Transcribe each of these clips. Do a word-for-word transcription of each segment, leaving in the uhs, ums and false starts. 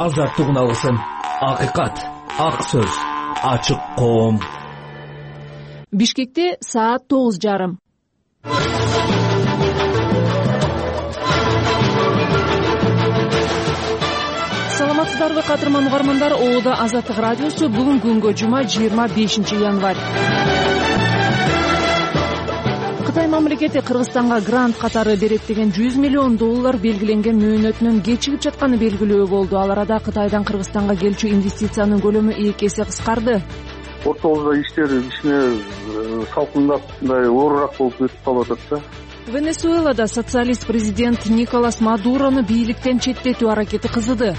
азаттыгын алсын. Акыйкат, ак сөз, ачык коом. Бишкекте саат тогуз жарым. Саламатсыздарбы кадырман угармандар, Оодо Азаттык радиосу бүгүн күнгө жума жыйырма бешинчи январь. Кытай мамлекети Кыргызстанга грант катары берет деген жүз миллион доллар белгиленген мөөнөтүнөн кечигип жатканы белгилүү болду. Ал арада Кытайдан Кыргызстанга келчү инвестициянын көлөмү эки эсе кыскарды. Ортолукта иштер кичине салкындап, мындай оорураак болуп өтүп калып атат да. Венесуэлада социалист президент Николас Мадурону бийликтен четтетүү аракети кызыды.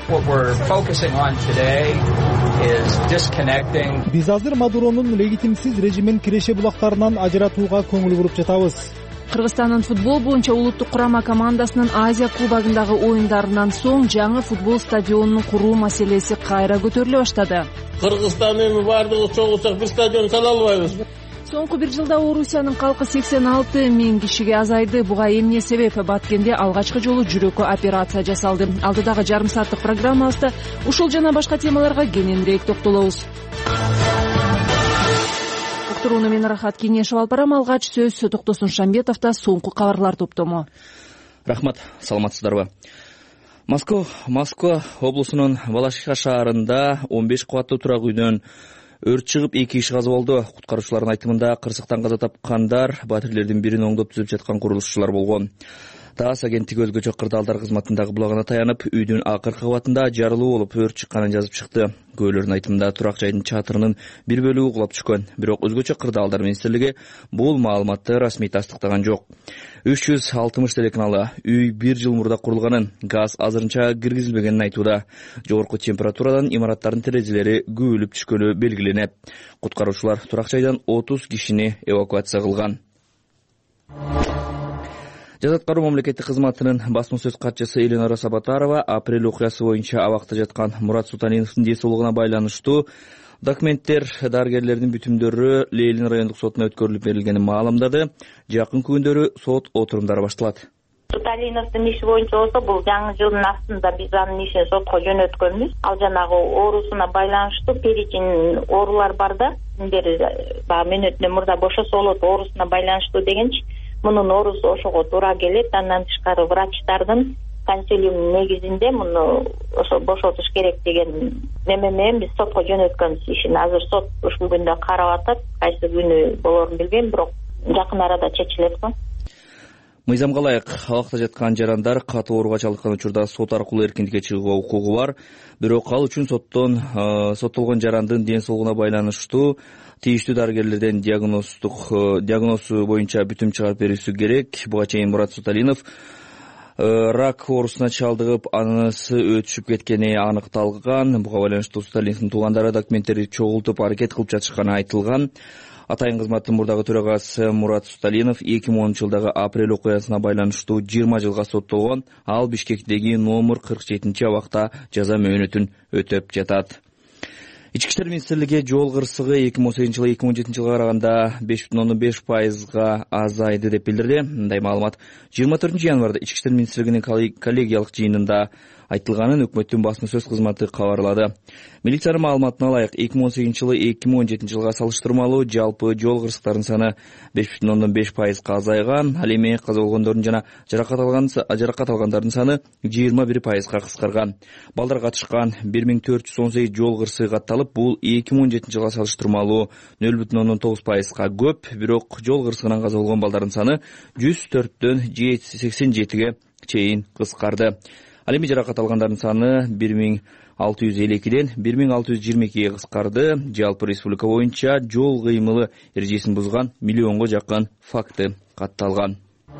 Биз азыр Мадуронун легитимсиз режимин киреше булактарынан ажыратууга көңүл буруп жатабыз. Кыргызстандын футбол боюнча улуттук курама командасынын Азия кубогундагы оюндарынан соң жаңы футбол стадионун куруу маселеси кайра көтөрүлө баштады. Кыргызстан эми бардыгы чогулсак бир стадион сала албайбыз. Соңку бир жылда Орусиянын калкы сексен алты миң кишиге азайды. Буга эмне себеп? Баткенде алгачкы жолу жүрөккө операция жасалды. Алдыдагы жарым сааттык программабызда ушул жана башка темаларга кененирээк токтолобуз. Уктурууну мен Рахат Кеңешев алып барам. Алгач сөз Токтосун Шамбетовдо соңку кабарлар топтому. Рахмат, саламатсыздарбы. Москва, Москва облусунун Балашиха шаарында он беш кубаттуу турак үйдөн өрт чыгып, эки киши каза болду. Куткаруучулардын айтымында кырсыктан каза тапкандар батирелердин бирин оңдоп түзүп жаткан курулушчулар болгон. ТАСС агенттиги өзгөчө кырдаалдар кызматындагы булагына таянып, үйдүн акыркы кабатында жарылуу болуп өрт чыкканын жазып чыкты. Көөлөрдүн айтымында турак жайдын чатырынын бир бөлүгү кулап түшкөн. Бирок өзгөчө кырдаалдар министрлиги бул маалыматты расмий тастыктаган жок. үч жүз алтымыш телеканалы үй бир жыл мурда курулганын, газ азырынча киргизилбегенин айтууда. Жогорку температурадан имараттардын терезелери күйүлүп түшкөнү белгиленет. Куткаруучулар турак жайдан отуз кишини эвакуация кылган. Жаза аткаруу мамлекеттик кызматынын басма сөз катчысы Эленора Сабатарова апрель окуясы боюнча абакта жаткан Мурат Суталиновдун ден соолугуна байланыштуу документтер дарыгерлердин бүтүмдөрү Лейлин райондук сотуна өткөрүлүп берилгенин маалымдады. Жакын күндөрү сот отурумдары башталат. Суталиновдун иши боюнча болсо бул жаңы жылдын астында биз анын ишин сотко жөнөткөнбүз. Ал жанагы оорусуна байланыштуу перечень оорулар бар да, синдер баягы мөөнөтүнөн мурда бошосо болот оорусуна байланыштуу дегенчи. Мунун оорусу ошого туура келет. Андан тышкары врачтардын консилиум негизинде муну ошо бошотуш керек деген неме менен биз сотко жөнөткөнбүз ишин. Азыр сот ушул күндө карап атат. Кайсы күнү болорун билбейм, бирок жакын арада чечилет го. Мыйзамга ылайык абакта жаткан жарандар катуу ооруга чалдыккан учурда сот аркылуу эркиндикке чыгууга укугу бар. Бирок ал үчүн соттон соттолгон жарандын ден соолугуна байланыштуу тийиштүү дарыгерлерден диагноздук диагнозу боюнча бүтүм чыгарып берүүсү керек. Буга чейин Мурат Суталинов рак оорусуна чалдыгып, анысы өтүшүп кеткени аныкталган. Буга байланыштуу Суталиновдун туугандары документтерди чогултуп аракет кылып жатышканы айтылган. Атайын кызматтын мурдагы төрагасы Мурат Суталинов эки миң онунчу жылдагы апрель окуясына байланыштуу жыйырма жылга соттолгон. Ал Бишкектеги номер кырк жетинчи абакта жаза мөөнөтүн өтөп жатат. Ички иштер министрлиги жол кырсыгы эки миң он сегизинчи жылы эки миң он жетинчи жылга караганда беш бүтүн ондон беш пайызга азайды деп билдирди. Мындай маалымат жыйырма төртүнчү январда Ички иштер министрлигинин коллегиялык жыйынында айтылганын өкмөттүн басма сөз кызматы кабарлады. Милициянын маалыматына ылайык эки миң он сегизинчи жылы эки миң он жетинчи жылга салыштырмалуу жалпы жол кырсыктарынын саны беш бүтүн ондон беш пайызга азайган. Ал эми каза болгондордун жана жаракат алган жаракат алгандардын саны жыйырма бир пайызга кыскарган. Балдар катышкан бир миң төрт жүз он сегиз жол кырсыгы катталып, бул эки миң он жетинчи жылга салыштырмалуу нөл бүтүн ондон тогуз пайызга көп. Бирок жол кырсыгынан каза болгон балдардын саны жүз төрттөн сексен жетиге чейин кыскарды. Ал эми жаракат алгандардын саны бир миң алты жүз элүү экиден бир миң алты жүз жыйырма экиге кыскарды. Жалпы республика боюнча жол кыймылы эрежесин бузган миллионго жакын факты катталган.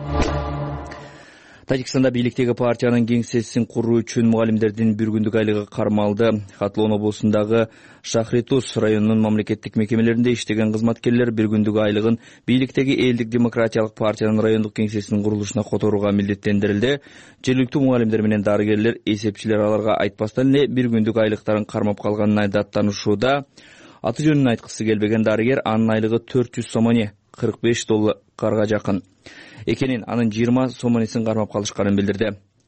Тажикстанда бийликтеги партиянын кеңсесин куруу үчүн мугалимдердин бир күндүк айлыгы кармалды. Хатлоон облусундагы Шахритус районунун мамлекеттик мекемелеринде иштеген кызматкерлер бир күндүк айлыгын бийликтеги Элдик демократиялык партиянын райондук кеңсесинин курулушуна которууга милдеттендирилди. Жергиликтүү мугалимдер менен дарыгерлер, эсепчилер аларга айтпастан эле бир күндүк айлыктарын кармап калганына даттанышууда. Аты жөнүн айткысы келбеген дарыгер анын айлыгы төрт жүз сомони, кырк беш долларга жакын экенин, анын жыйырма сомонисин кармап калышканын билдирди.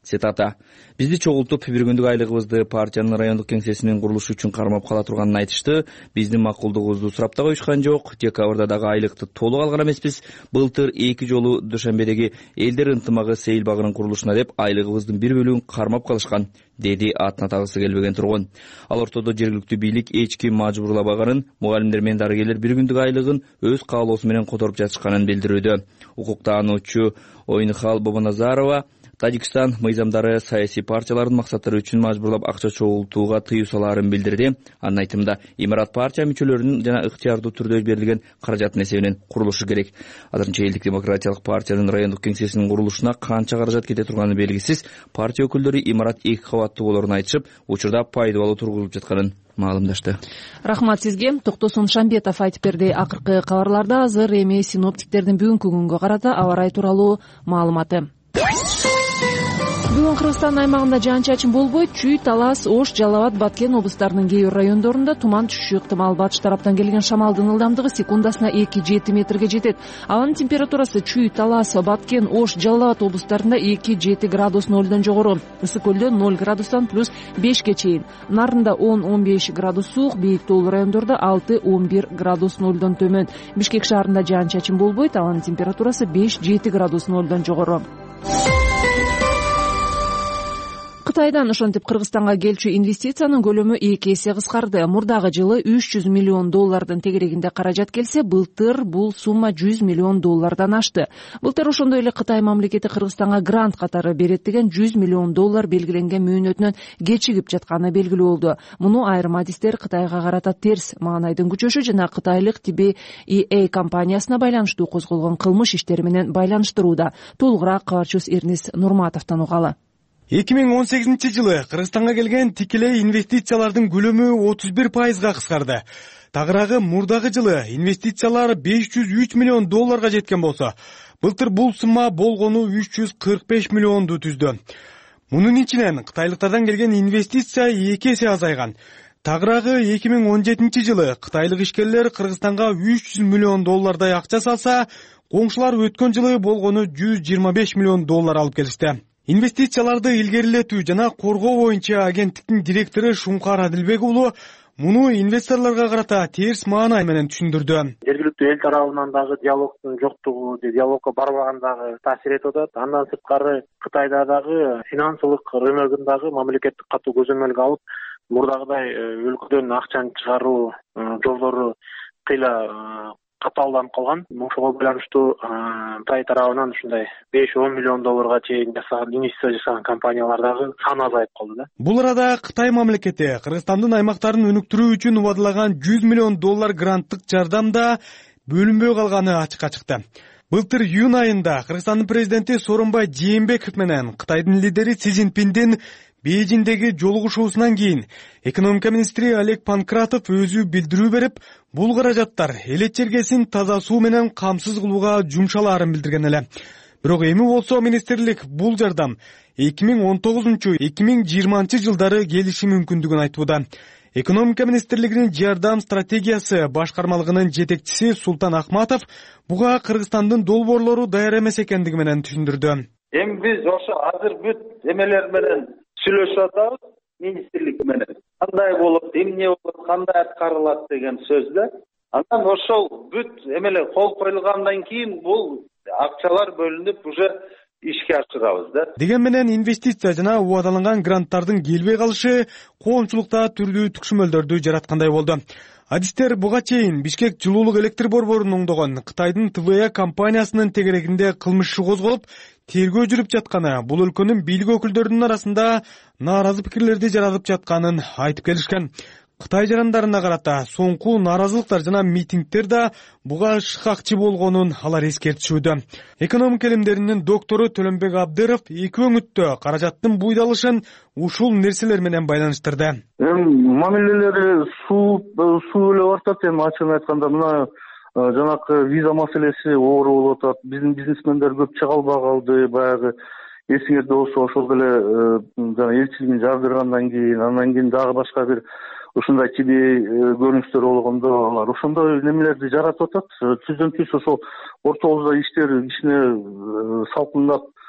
Цитата: «Бизди чогултуп бир күндүк айлыгыбызды партиянын райондук кеңсесинин курулушу үчүн кармап кала турганын айтышты. Биздин макулдугубузду сурап да коюшкан жок. Декабрда дагы айлыкты толук алган эмеспиз. Былтыр эки жолу Душанбедеги Элдер ынтымагы сейил багынын курулушуна деп айлыгыбыздын бир бөлүгүн кармап калышкан», деди атына тагысы келбеген тургун. Ал ортодо жергиликтүү бийлик эч ким мажбурлабаганын, мугалимдер менен дарыгерлер бир күндүк айлыгын өз каалоосу менен которуп жатышканын билдирүүдө. Укуктаануучу Ойнхал Бобоназарова Тажикстан мыйзамдары саясий партиялардын максаттары үчүн мажбурлап акча чогултууга тыюу салаарын билдирди. Анын айтымында, имарат партия мүчөлөрүнүн жана ыктыярдуу түрдө берилген каражаттын эсебинен курулушу керек. Азырынча Элдик демократиялык партиянын райондук кеңсесинин курулушуна канча каражат кете турганы белгисиз. Партия өкүлдөрү имарат эки кабаттуу болоорун айтышып, учурда пайдалуу тургузулуп жатканын маалымдашты. Рахмат сизге. Токтосун Шамбетов айтып берди. Акыркы кабарларда азыр эми синоптиктердин бүгүнкү күнгө карата аба ырайы тууралуу маалыматы. Бүгүн Кыргызстан аймагында жаан-чачын болбойт. Чүй, Талас, Ош, Жалал Абад, Баткен облустарынын кээ бир райондорунда туман түшүшү ыктымал. Батыш тараптан келген шамалдын ылдамдыгы секундасына эки жети метрге жетет. Абанын температурасы Чүй, Талас, Баткен, Ош, Жалал Абад облустарында эки жети градус нолдон жогору. Ысык көлдө ноль градустан плюс бешке чейин. Нарында он он беш градус суук, бийик тоолуу райондордо алты он бир градус нолдон төмөн. Бишкек шаарында жаан-чачын болбойт. Абанын температурасы беш жети градус нолдон жогору. Кытайдан ошентип Кыргызстанга келчү инвестициянын көлөмү эки эсе кыскарды. Мурдагы жылы үч жүз миллион доллардын тегерегинде каражат келсе, былтыр бул сумма жүз миллион доллардан ашты. Былтыр ошондой эле Кытай мамлекети Кыргызстанга грант катары берет деген жүз миллион доллар белгиленген мөөнөтүнөн кечигип жатканы белгилүү болду. Муну айрым адистер Кытайга карата терс маанайдын күчөшү жана кытайлык Ти Би И Эй компаниясына байланыштуу козголгон кылмыш иштери менен байланыштырууда. Толугураак кабарчыбыз Эрнис Нурматовдон угалы. эки миң он сегизинчи жылы Кыргызстанга келген тикелей инвестициялардын көлөмү отуз бир пайызга кыскарды. Тагыраагы мурдагы жылы инвестициялар беш жүз үч миллион долларга жеткен болсо, былтыр бул сумма болгону үч жүз кырк беш миллионду түздү. Мунун ичинен кытайлыктардан келген инвестиция эки эсе азайган. Тагыраагы эки миң он жетинчи жылы кытайлык ишкерлер Кыргызстанга үч жүз миллион доллардай акча салса, коңшулар өткөн жылы болгону жүз жыйырма беш миллион доллар алып келишти. Инвестицияларды илгерилетүү жана коргоо боюнча агенттиктин директору Шуңкар Адилбек уулу муну инвесторлорго карата терс маанай менен түшүндүрдү. Жергиликтүү эл тарабынан дагы диалогдун жоктугу, диалогко барбагандагы таасир этип атат. Андан сырткары Кытайда дагы финансылык рыногундагы мамлекеттик катуу көзөмөлгө алып, мурдагыдай өлкөдөн акчаны чыгаруу жолдору кыйла катаалданып калган. Ошого байланыштуу Кытай тарабынан ушундай беш он миллион долларга чейин жасаган инвестиция жасаган компаниялар дагы саны азайып калды да. Бул арада Кытай мамлекети Кыргызстандын аймактарын өнүктүрүү үчүн убадылаган жүз миллион доллар гранттык жардам да бөлүнбөй калганы ачыкка чыкты. Былтыр июнь айында Кыргызстандын президенти Сооронбай Жээнбеков менен Кытайдын лидери Си Цзиньпиндин Бейжиңдеги жолугушуусунан кийин экономика министри Олег Панкратов өзү билдирүү берип, бул каражаттар элет жергесин таза суу менен камсыз кылууга жумшалаарын билдирген эле. Бирок эми болсо министрлик бул жардам эки миң он тогузунчу — эки миң жыйырманчы жылдары келиши мүмкүндүгүн айтууда. Экономика министрлигинин жардам стратегиясы башкармалыгынын жетекчиси Султан Ахматов буга Кыргызстандын долбоорлору даяр эмес экендиги менен түшүндүрдү. Эми биз ошо азыр бүт эмелер менен сүйлөшүп атабыз министрлик менен. Кандай болот, эмне болот, кандай аткарылат деген сөз да. Андан ошол бүт эмелер кол коюлгандан кийин бул акчалар бөлүнүп уже ишке ашырабыз да. Деген менен инвестиция жана убадаланган гранттардын келбей калышы коомчулукта түрдүү түкшүмөлдөрдү жараткандай болду. Адистер буга чейин Бишкек жылуулук электр борборун оңдогон Кытайдын Тэ Вэ А компаниясынын тегерегинде кылмыш иши козголуп, тергөө жүрүп жатканы, бул өлкөнүн бийлик өкүлдөрүнүн арасында нааразы пикирлерди жаратып жатканын айтып келишкен. Кытай жарандарына карата соңку нааразылыктар жана митингдер да буга шыкакчы болгонун алар эскертишүүдө. Экономика илимдеринин доктору Төлөнбек Абдыров эки өңүттө каражаттын буйдалышын ушул нерселер менен байланыштырды. Эми мамилелери суу суу эле бартат. Эми ачыгын айтканда мына жанакы виза маселеси оор болуп атат. Биздин бизнесмендер көп чыга албай калды. Баягы эсиңерде болсо ошол деле жана элчилигин жардыргандан кийин, андан кийин дагы башка бир ушундай тибей көрүнүштөр болгондо алар ошондой немелерди жаратып атат. Түздөн түз ошол ортобузда иштер кичине салкындап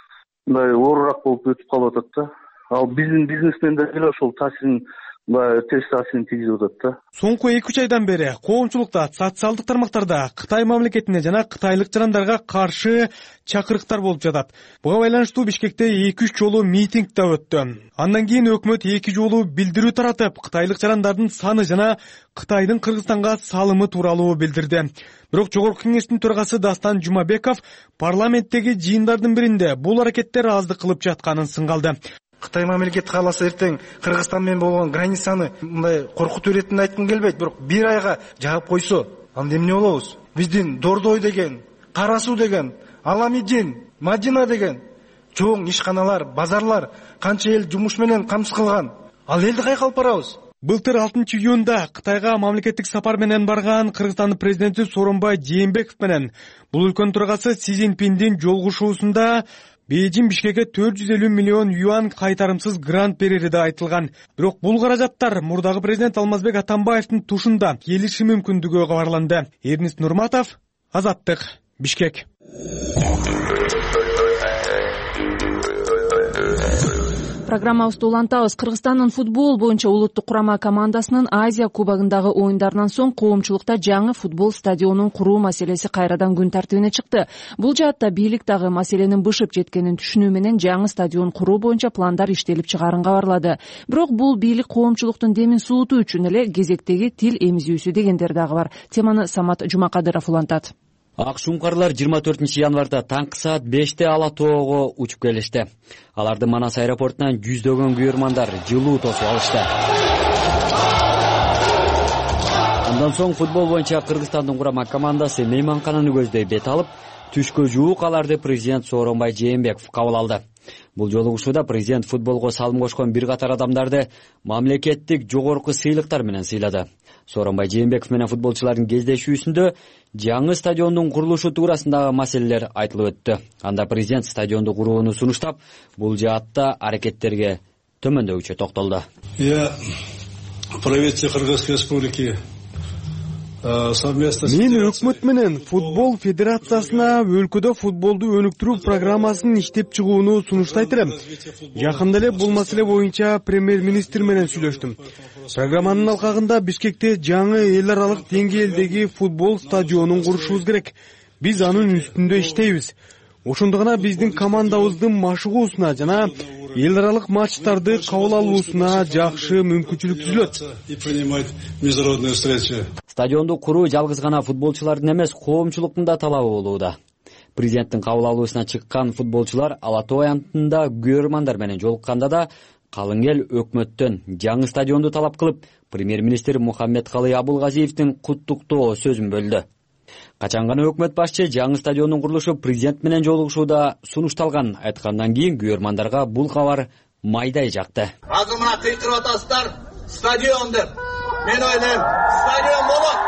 мындай оорураак болуп өтүп калып атат да. Ал биздин бизнесмендер деле ошол таасирин терс таасирин тийгизип атат да. Соңку эки үч айдан бери коомчулукта, социалдык тармактарда Кытай мамлекетине жана кытайлык жарандарга каршы чакырыктар болуп жатат. Буга байланыштуу Бишкекте эки үч жолу митинг да өттү. Андан кийин өкмөт эки жолу билдирүү таратып, кытайлык жарандардын саны жана Кытайдын Кыргызстанга салымы тууралуу билдирди. Бирок Жогорку кеңештин төрагасы Дастан Жумабеков парламенттеги жыйындардын биринде бул аракеттер аздык кылып жатканын сынгалды. Кытай мамлекети кааласа эртең Кыргызстан менен болгон границаны мындай коркутуу иретинде айткым келбейт, бирок бир айга жаап койсо, анда эмне болобуз? Биздин Дордой деген, Кара Суу деген, Аламидин, Мадина деген чоң ишканалар, базарлар канча эл жумуш менен камсыз кылган. Ал элди кайка алып барабыз? Былтыр алтынчы июнда Кытайга мамлекеттик сапар менен барган Кыргызстандын президенти Сооронбай Жээнбеков менен бул өлкөнүн төрагасы Си Цзиньпиндин жолугушуусунда Бейжин Бишкекке төрт жүз элүү миллион юан кайтарымсыз грант берери да айтылган. Бирок бул каражаттар мурдагы президент Алмазбек Атамбаевдин тушунда келиши мүмкүндүгү кабарланды. Эрнист Нурматов, Азаттык, Бишкек. Программабызды улантабыз. Кыргызстандын футбол боюнча улуттук курама командасынын Азия кубогундагы оюндарынан соң коомчулукта жаңы футбол стадионун куруу маселеси кайрадан күн тартибине чыкты. Бул жаатта бийлик дагы маселенин бышып жеткенин түшүнүү менен жаңы стадион куруу боюнча пландар иштелип чыгарын кабарлады. Бирок бул бийлик коомчулуктун демин суутуу үчүн эле кезектеги тил эмзүүсү дегендер дагы бар. Теманы Самат Жумакадыров улантат. Ак шуңкарлар жыйырма төртүнчү январда таңкы саат беште Ала тоого учуп келишти. Аларды Манас аэропортунан жүздөгөн күйөрмандар жылуу тосуп алышты. Андан соң футбол боюнча Кыргызстандын курама командасы мейманкананы көздөй бет алып, түшкө жуук аларды президент Сооронбай Жээнбеков кабыл алды. Бул жолугушууда президент футболго салым кошкон бир катар адамдарды мамлекеттик жогорку сыйлыктар менен сыйлады. Сооронбай Жээнбеков менен футболчулардын кездешүүсүндө жаңы стадиондун курулушу туурасындагы маселелер айтылып өттү. Анда президент стадионду курууну сунуштап, бул жаатта аракеттерге төмөндөгүчө токтолду. Я правительство Кыргызской республики Мен өкмөт менен футбол федерациясына өлкөдө футболду өнүктүрүү программасын иштеп чыгууну сунуштайт элем. Жакында эле бул маселе боюнча премьер-министр менен сүйлөштүм. Программанын алкагында Бишкекте жаңы эл аралык деңгээлдеги футбол стадионун курушубуз керек. Биз анын үстүндө иштейбиз. Ошондо гана биздин командабыздын машыгуусуна жана эл аралык матчтарды кабыл алуусуна жакшы мүмкүнчүлүк түзүлөт. Стадионду куруу жалгыз гана футболчулардын эмес, коомчулуктун да талабы болууда. Президенттин кабыл алуусуна чыккан футболчулар Ала тоо аянтында күйөрмандар менен жолукканда да калың эл өкмөттөн жаңы стадионду талап кылып, премьер-министр Мухаммедкалый Абулгазиевдин куттуктоо сөзүн бөлдү. Качан гана өкмөт башчы жаңы стадиондун курулушу президент менен жолугушууда сунушталган айткандан кийин күйөрмандарга бул кабар майдай жакты. Азыр мына кыйкырып атасыздар, стадион деп. Мен ойлойм, стадион болот.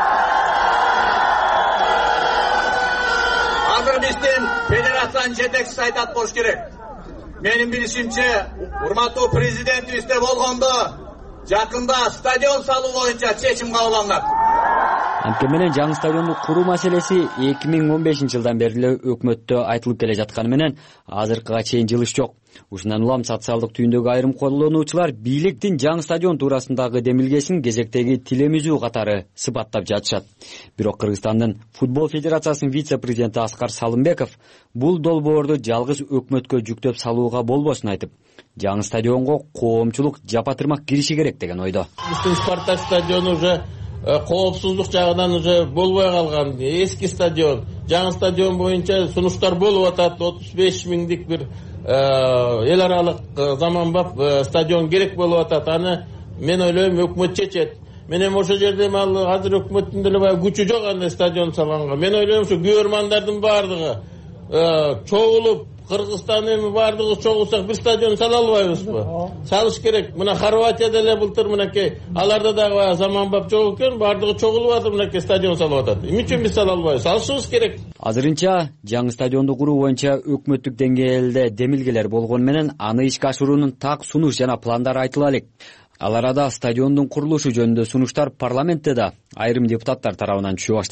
Азыр биздин федерациянын жетекчиси айтат болуш керек. Менин билишимче, урматтуу президентибизде болгондо жакында стадион салуу боюнча чечим кабыл алынат. Анткени менен жаңы стадионду куруу маселеси эки миң он бешинчи жылдан бери эле өкмөттө айтылып келе жатканы менен азыркыга чейин жылыш жок. Ушундан улам социалдык түйүндөгү айрым колдонуучулар бийликтин жаңы стадион туурасындагы демилгесин кезектеги тил эмизүү катары сыпаттап жатышат. Бирок Кыргызстандын футбол федерациясынын вице-президенти Аскар Салымбеков бул долбоорду жалгыз өкмөткө жүктөп салууга болбосун айтып, жаңы стадионго коомчулук жапатырмак кириши керек деген ойдо. Биздин Спартак стадиону уже коопсуздук жагынан уже болбой калган, эски стадион. Жаңы стадион боюнча сунуштар болуп атат, отуз беш миңдик бир эл аралык заманбап стадион керек болуп атат. Аны мен ойлойм өкмөт чечет. Мен эми ошол жерде ал азыр өкмөттүн деле баягы күчү жок андай стадион салганга. Мен ойлойм ушу күйөрмандардын баардыгы чогулуп, Кыргызстан эми баардыгы чогулсак бир стадион сала албайбызбы? Салыш керек. Мына Хорватияда эле былтыр мынакей аларда дагы заманбап жок экен, баардыгы чогулуп атып мынакей стадион салып атат. Эмне үчүн биз сала албайбыз? Салышыбыз керек. Азырынча жаңы стадионду куруу боюнча өкмөттүк деңгээлде демилгелер болгону менен аны ишке ашыруунун так сунуш жана пландары айтыла элек. Ал арада стадиондун курулушу жөнүндө сунуштар парламентте да айрым депутаттар тарабынан түшө баштады.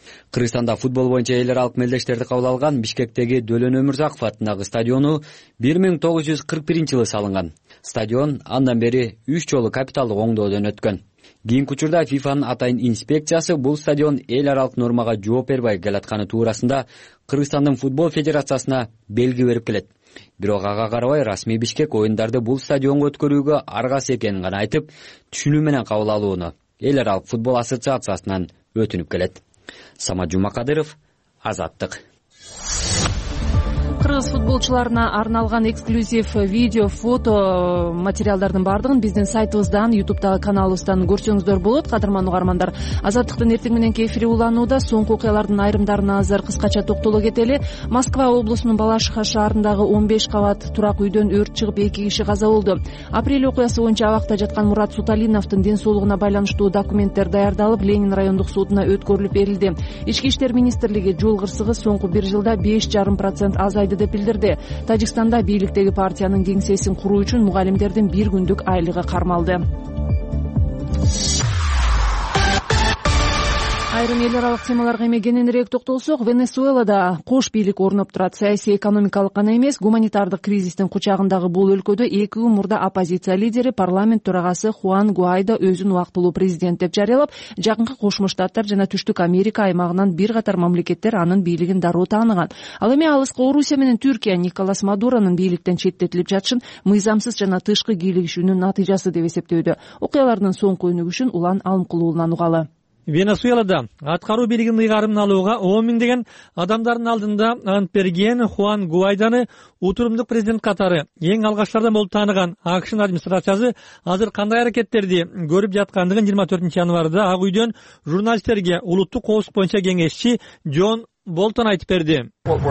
Кыргызстанда футбол боюнча эл аралык мелдештерди кабыл алган Бишкектеги Дөлөн Өмүрзаков атындагы стадиону бир миң тогуз жүз кырк биринчи жылы салынган. Стадион андан бери үч жолу капиталдык оңдоодон өткөн. Кийинки учурда ФИФАнын атайын инспекциясы бул стадион эл аралык нормага жооп бербей келатканы туурасында Кыргызстандын футбол федерациясына белги берип келет. Бирок ага карабай расмий Бишкек оюндарды бул стадионго өткөрүүгө аргасыз экенин гана айтып, түшүнүү менен кабыл алууну эл аралык футбол ассоциациясынан өтүнүп келет. Самат Жумакадыров, Азаттык. Кыргыз футболчуларына арналган эксклюзив видео, фото материалдардын баардыгын биздин сайтыбыздан, ютубтагы каналыбыздан көрсөңүздөр болот. Кадырман угармандар, Азаттыктын эртең мененки эфири уланууда. Соңку окуялардын айрымдарына азыр кыскача токтоло кетели. Москва облусунун Балашиха шаарындагы он беш кабат турак үйдөн өрт чыгып эки киши каза болду. Апрель окуясы боюнча абакта жаткан Мурат Суталиновдун ден соолугуна байланыштуу документтер даярдалып, Ленин райондук сотуна өткөрүлүп берилди. Ички иштер министрлиги жол кырсыгы соңку бир жылда беш жарым процент азайды деп билдирди. Тажикстанда бийликтеги партиянын кеңсесин куруу үчүн мугалимдердин бир күндүк айлыгы кармалды. Айрым эл аралык темаларга эми кененирээк токтолсок, Венесуэлада кош бийлик орноп турат. Саясий экономикалык гана эмес, гуманитардык кризистин кучагындагы бул өлкөдө эки күн мурда оппозиция лидери, парламент төрагасы Хуан Гуайдо өзүн убактылуу президент деп жарыялап, жакынкы Кошмо Штаттар жана Түштүк Америка аймагынан бир катар мамлекеттер анын бийлигин дароо тааныган. Ал эми алыскы Орусия менен Түркия Николас Мадуронун бийликтен четтетилип жатышын мыйзамсыз жана тышкы кийлигишүүнүн натыйжасы деп эсептөөдө. Окуялардын соңку өнүгүшүн Улан Алымкулуулунан угалы. Венесуэлада аткаруу бийлигинин ыйгарымын алууга он миңдеген адамдардын алдында ант берген Хуан Гуайданы утурумдук президент катары эң алгачтардан болуп тааныган АКШнын администрациясы азыр кандай аракеттерди көрүп жаткандыгын жыйырма төртүнчү январда Ак үйдөн журналисттерге улуттук коопсуздук боюнча кеңешчи Джон Болтон айтып берди.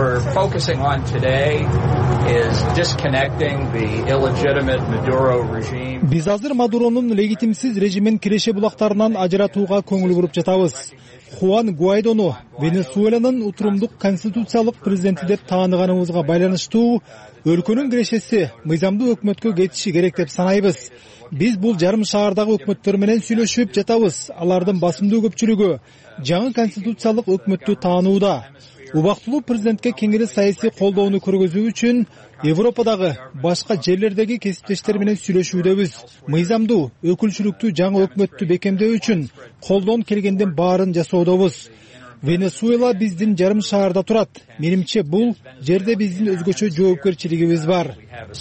Биз азыр Мадуронун легитимсиз режимин киреше булактарынан ажыратууга көңүл буруп жатабыз. Хуан Гуайдону Венесуэланын утурумдук конституциялык президенти деп тааныганыбызга байланыштуу өлкөнүн кирешеси мыйзамдуу өкмөткө кетиши керек деп санайбыз. Биз бул жарым шаардагы өкмөттөр менен сүйлөшүп жатабыз. Алардын басымдуу көпчүлүгү жаңы конституциялык өкмөттү таанууда. Убактылуу президентке кеңири саясий колдоону көргөзүү үчүн Европадагы башка жерлердеги кесиптештер менен сүйлөшүүдөбүз. Мыйзамдуу өкүлчүлүктүү жаңы өкмөттү бекемдөө үчүн колдон келгендин баарын жасоодобуз. Венесуэла биздин жарым шаарда турат. Менимче бул жерде биздин өзгөчө жоопкерчилигибиз бар.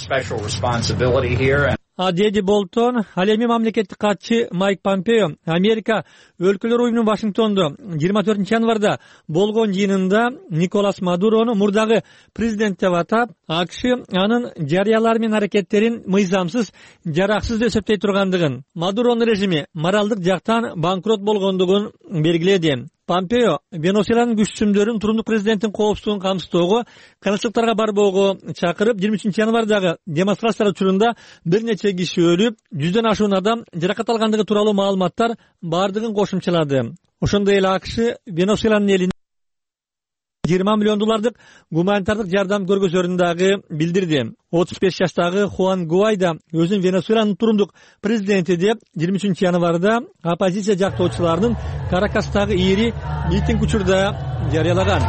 Деди Болтон, ал эми мамлекеттик катчы Майк Помпео Америка өлкөлөр уюмунун Вашингтондо жыйырма төртүнчү январда болгон жыйынында Николас Мадурону мурдагы президент деп атап, АКШ анын жарыялары менен аракеттерин мыйзамсыз, жараксыз деп эсептей тургандыгын, Мадуронун режими моралдык жактан банкрот болгондугун белгиледи. Помпео Венесуэланын күчтүмдөрүн турумдук президенттин коопсуздугун камсыздоого, кырсыктарга барбоого чакырып, жыйырма үчүнчү январдагы демонстрациялар учурунда бир нече киши өлүп, жүздөн ашуун адам жаракат алгандыгы тууралуу маалыматтар бардыгын кошумчалады. Ошондой эле АКШ Венесуэланын элине жыйырма миллион доллардык гуманитардык жардам көргөзөрүн дагы билдирди. отуз беш жаштагы Хуан Гуайдо өзүн Венесуэланын турумдук президенти деп жыйырма үчүнчү январда оппозиция жактоочуларынын Каракастагы ири митинг учурда жарыялаган.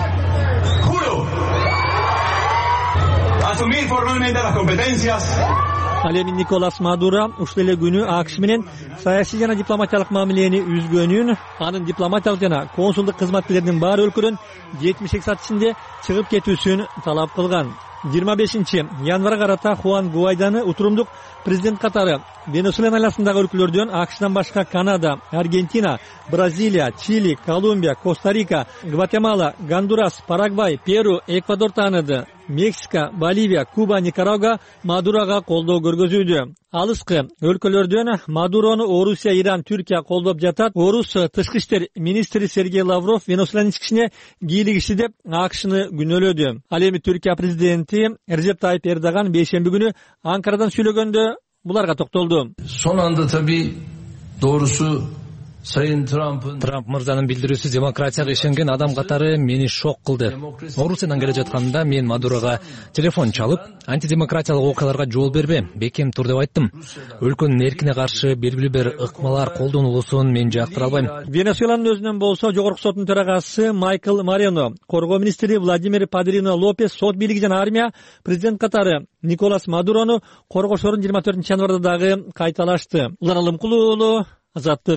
Ал эми Николас Мадуро ушул эле күнү АКШ менен саясий жана дипломатиялык мамилени үзгөнүн, анын дипломатиялык жана консулдук кызматкерлеринин баары өлкөдөн жетимиш эки саат ичинде чыгып кетүүсүн талап кылган. жыйырма бешинчи январга карата Хуан Гуайдону утурумдук президент катары Венесуэла айласындагы өлкөлөрдөн АКШдан башка Канада, Аргентина, Бразилия, Чили, Колумбия, Коста-Рика, Гватемала, Гондурас, Парагвай, Перу, Эквадор тааныды. Мексика, Боливия, Куба, Никарагуа Мадурога колдоо көргөзүүдө. Алыскы өлкөлөрдөн Мадурону Орусия, Иран, Түркия колдоп жатат. Орус тышкы иштер министри Сергей Лавров Венесуэланын ичкисине кийлигишти деп АКШны күнөөлөдү. Ал эми Түркия президенти Режеп Тайип Эрдоган бейшемби күнү Анкарадан сүйлөгөндө буларга токтолду. Son anda tabii doğrusu Трамп мырзанын билдирүүсү демократияга ишенген адам катары мени шок кылды. Орусиядан келе жатканда мен Мадурога телефон чалып, антидемократиялык окуяларга жол бербе, бекем тур деп айттым. Өлкөнүн эркине каршы белгилүү бир ыкмалар колдонулуусун мен жактыра албайм. Венесуэланын өзүнөн болсо жогорку соттун төрагасы Майкл Морено, коргоо министри Владимир Падрино Лопес, сот бийлиги жана армия президент катары Николас Мадурону коргошорун жыйырма төртүнчү январда дагы кайталашты. Улан Алымкулуу уулу, Азаттык.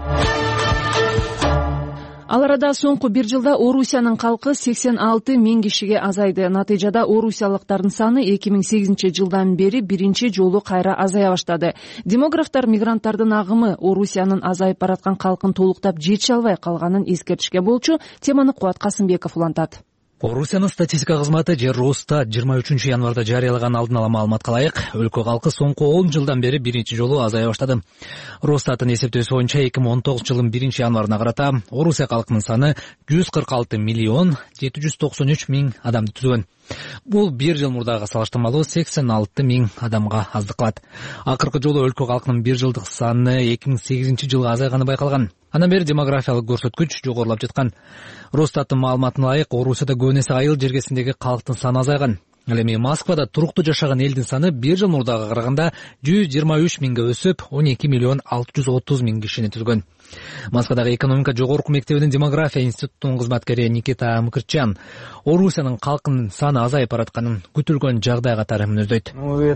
Ал арада соңку бир жылда Орусиянын калкы сексен алты миң кишиге азайды. Натыйжада орусиялыктардын саны эки миң сегизинчи жылдан бери биринчи жолу кайра азая баштады. Демографтар мигранттардын агымы Орусиянын азайып бараткан калкын толуктап жетише албай калганын эскертишке болчу. Теманы Кубат Касымбеков улантат. Орусиянын статистика кызматы же Росстат жыйырма үчүнчү январда жарыялаган алдын ала маалыматка ылайык, өлкө калкы соңку он жылдан бери биринчи жолу азая баштады. Росстаттын эсептөөсү боюнча эки миң он тогузунчу жылдын биринчи январына карата Орусия калкынын саны жүз кырк алты миллион жети жүз токсон үч миң адамды түзгөн. Бул бир жыл мурдага салыштырмалуу сексен алты миң адамга аздык кылат. Акыркы жолу өлкө калкынын бир жылдык саны эки миң сегизинчи жылы азайганы байкалган. Андан бери демографиялык көрсөткүч жогорулап жаткан. Росстаттын маалыматына ылайык, Орусияда көбүнесе айыл жергесиндеги калктын саны азайган. Ал эми Москвада туруктуу жашаган элдин саны бир жыл мурдага караганда жүз жыйырма үч миңге өсүп, он эки миллион алты жүз отуз миң кишини түзгөн. Москвадагы экономика жогорку мектебинин демография институтунун кызматкери Никита Мкрчан Орусиянын калкынын саны азайып баратканын күтүлгөн жагдай катары мүнөздөйт.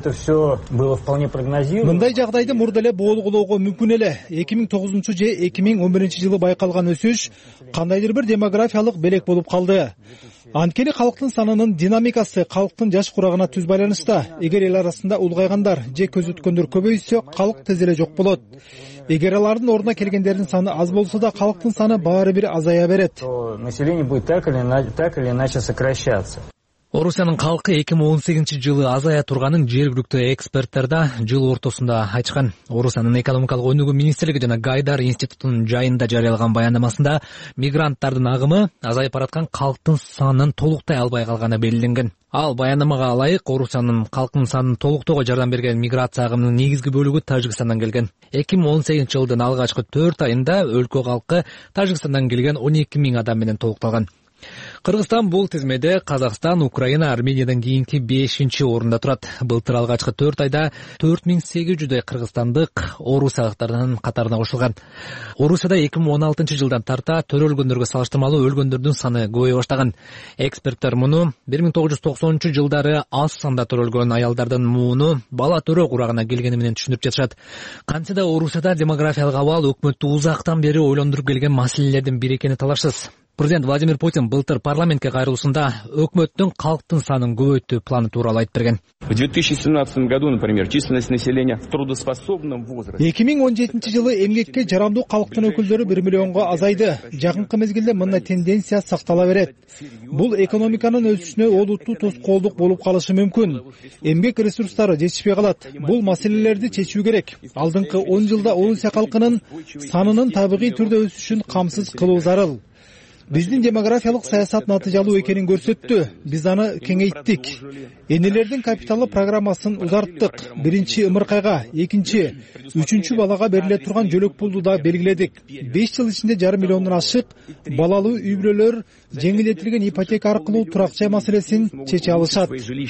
Мындай жагдайды мурда эле болгулоого мүмкүн эле. эки миң тогузунчу же эки миң он биринчи жылы байкалган өсүш кандайдыр бир демографиялык белек болуп калды. Анткени калктын санынын динамикасы калктын жаш курагына түз байланышта. Эгер эл арасында улгайгандар же көзөткөндөр көбөйсө, калк тез эле жок болот. Эгер алардын ордуна келгендердин саны аз болсо да, калктын саны баары бир азая берет. Население будет так или иначе сокращаться. Орусиянын калкы эки миң он сегизинчи жылы азая турганын жергиликтүү эксперттер да жыл ортосунда айтышкан. Орусиянын экономикалык өнүгүү министрлиги жана Гайдар институтунун жайында жарыялаган баяндамасында мигранттардын агымы азайып бараткан калктын санын толуктай албай калганы белгиленген. Ал баяндамага ылайык, Орусиянын калкынын санын толуктоого жардам берген миграция агымынын негизги бөлүгү Тажикстандан келген. эки миң он сегизинчи жылдын алгачкы төрт айында өлкө калкы Тажикстандан келген он эки миң адам менен толукталган. Кыргызстан бул тизмеде Казакстан, Украина, Армениядан кийинки бешинчи орунда турат. Былтыр алгачкы төрт айда төрт миң сегиз жүздөй кыргызстандык орусиялыктардын катарына кошулган. Орусияда эки миң он алтынчы жылдан тарта төрөлгөндөргө салыштырмалуу өлгөндөрдүн саны көбөйө баштаган. Эксперттер муну бир миң тогуз жүз токсонунчу жылдары аз санда төрөлгөн аялдардын мууну бала төрөө курагына келгени менен түшүндүрүп жатышат. Кантсе да Орусияда демографиялык абал өкмөттү узактан бери ойлондуруп келген маселелердин бири экени талашсыз. Президент Владимир Путин былтыр парламентке кайрылуусунда өкмөттүн калктын санын көбөйтүү планы тууралуу айтып берген. В две тысячи семнадцатом году, например, численность населения в трудоспособном возрасте. эки миң он жетинчи жылы эмгекке жарамдуу калктын өкүлдөрү бир миллионго азайды. Жакынкы мезгилде мындай тенденция сактала берет. Бул экономиканын өсүшүнө олуттуу тоскоолдук болуп калышы мүмкүн. Эмгек ресурстары жетишпей калат. Бул маселелерди чечүү керек. Алдыңкы он жылда Орусия калкынын санынын табигый түрдө өсүшүн камсыз кылуу зарыл. Биздин демографиялык саясат натыйжалуу экенин көрсөттү. Биз аны кеңейттик. Энелердин капиталы программасын узарттык. Биринчи ымыркайга, экинчи, үчүнчү балага бериле турган жөлөк пулду да белгиледик. беш жыл ичинде жарым миллиондон ашык балалуу үй бүлөлөр жеңилдетилген ипотека аркылуу турак жай маселесин чече алышат.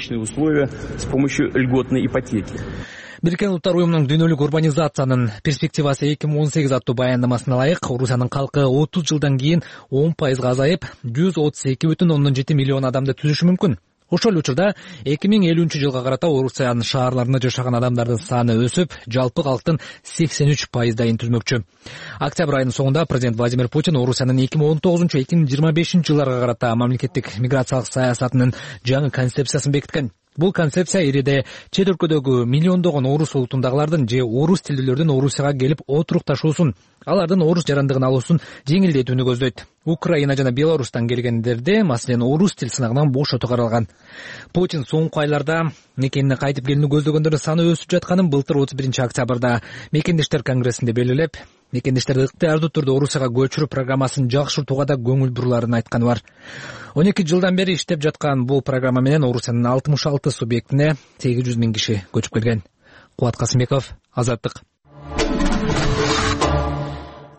Бириккен Улуттар уюмунун дүйнөлүк урбанизациянын перспективасы эки миң он сегиз аттуу баяндамасына ылайык, Орусиянын калкы отуз жылдан кийин он пайызга азайып, жүз отуз эки бүтүн ондон жети миллион адамды түзүшү мүмкүн. Ошол учурда эки миң элүүнчү жылга карата Орусиянын шаарларында жашаган адамдардын саны өсүп, жалпы калктын сексен үч пайыздайын түзмөкчү. Октябрь айынын соңунда президент Владимир Путин Орусиянын эки миң он тогузунчу эки миң жыйырма бешинчи жылдарга карата мамлекеттик миграциялык саясатынын жаңы концепциясын бекиткен. Бул концепция ириде чет өлкөдөгү миллиондогон орус улутундагылардын же орус тилдүүлөрдүн Орусияга келип отурукташуусун, алардын орус жарандыгын алуусун жеңилдетүүнү көздөйт. Украина жана Беларустан келгендерде, маселен, орус тил сынагынан бошотуу каралган. Путин соңку айларда мекенине кайтып келүүнү көздөгөндөрдүн саны өсүп жатканын былтыр отуз биринчи октябрда Мекендештер конгрессинде белгилеп, мекендештерди ыктыярдуу түрдө Орусияга көчүрүү программасын жакшыртууга да көңүл бурууларын айтканы бар. он эки жылдан бери иштеп жаткан бул программа менен Орусиянын алтымыш алты субъектине сегиз жүз миң киши көчүп келген. Кубат Касымбеков, Азаттык.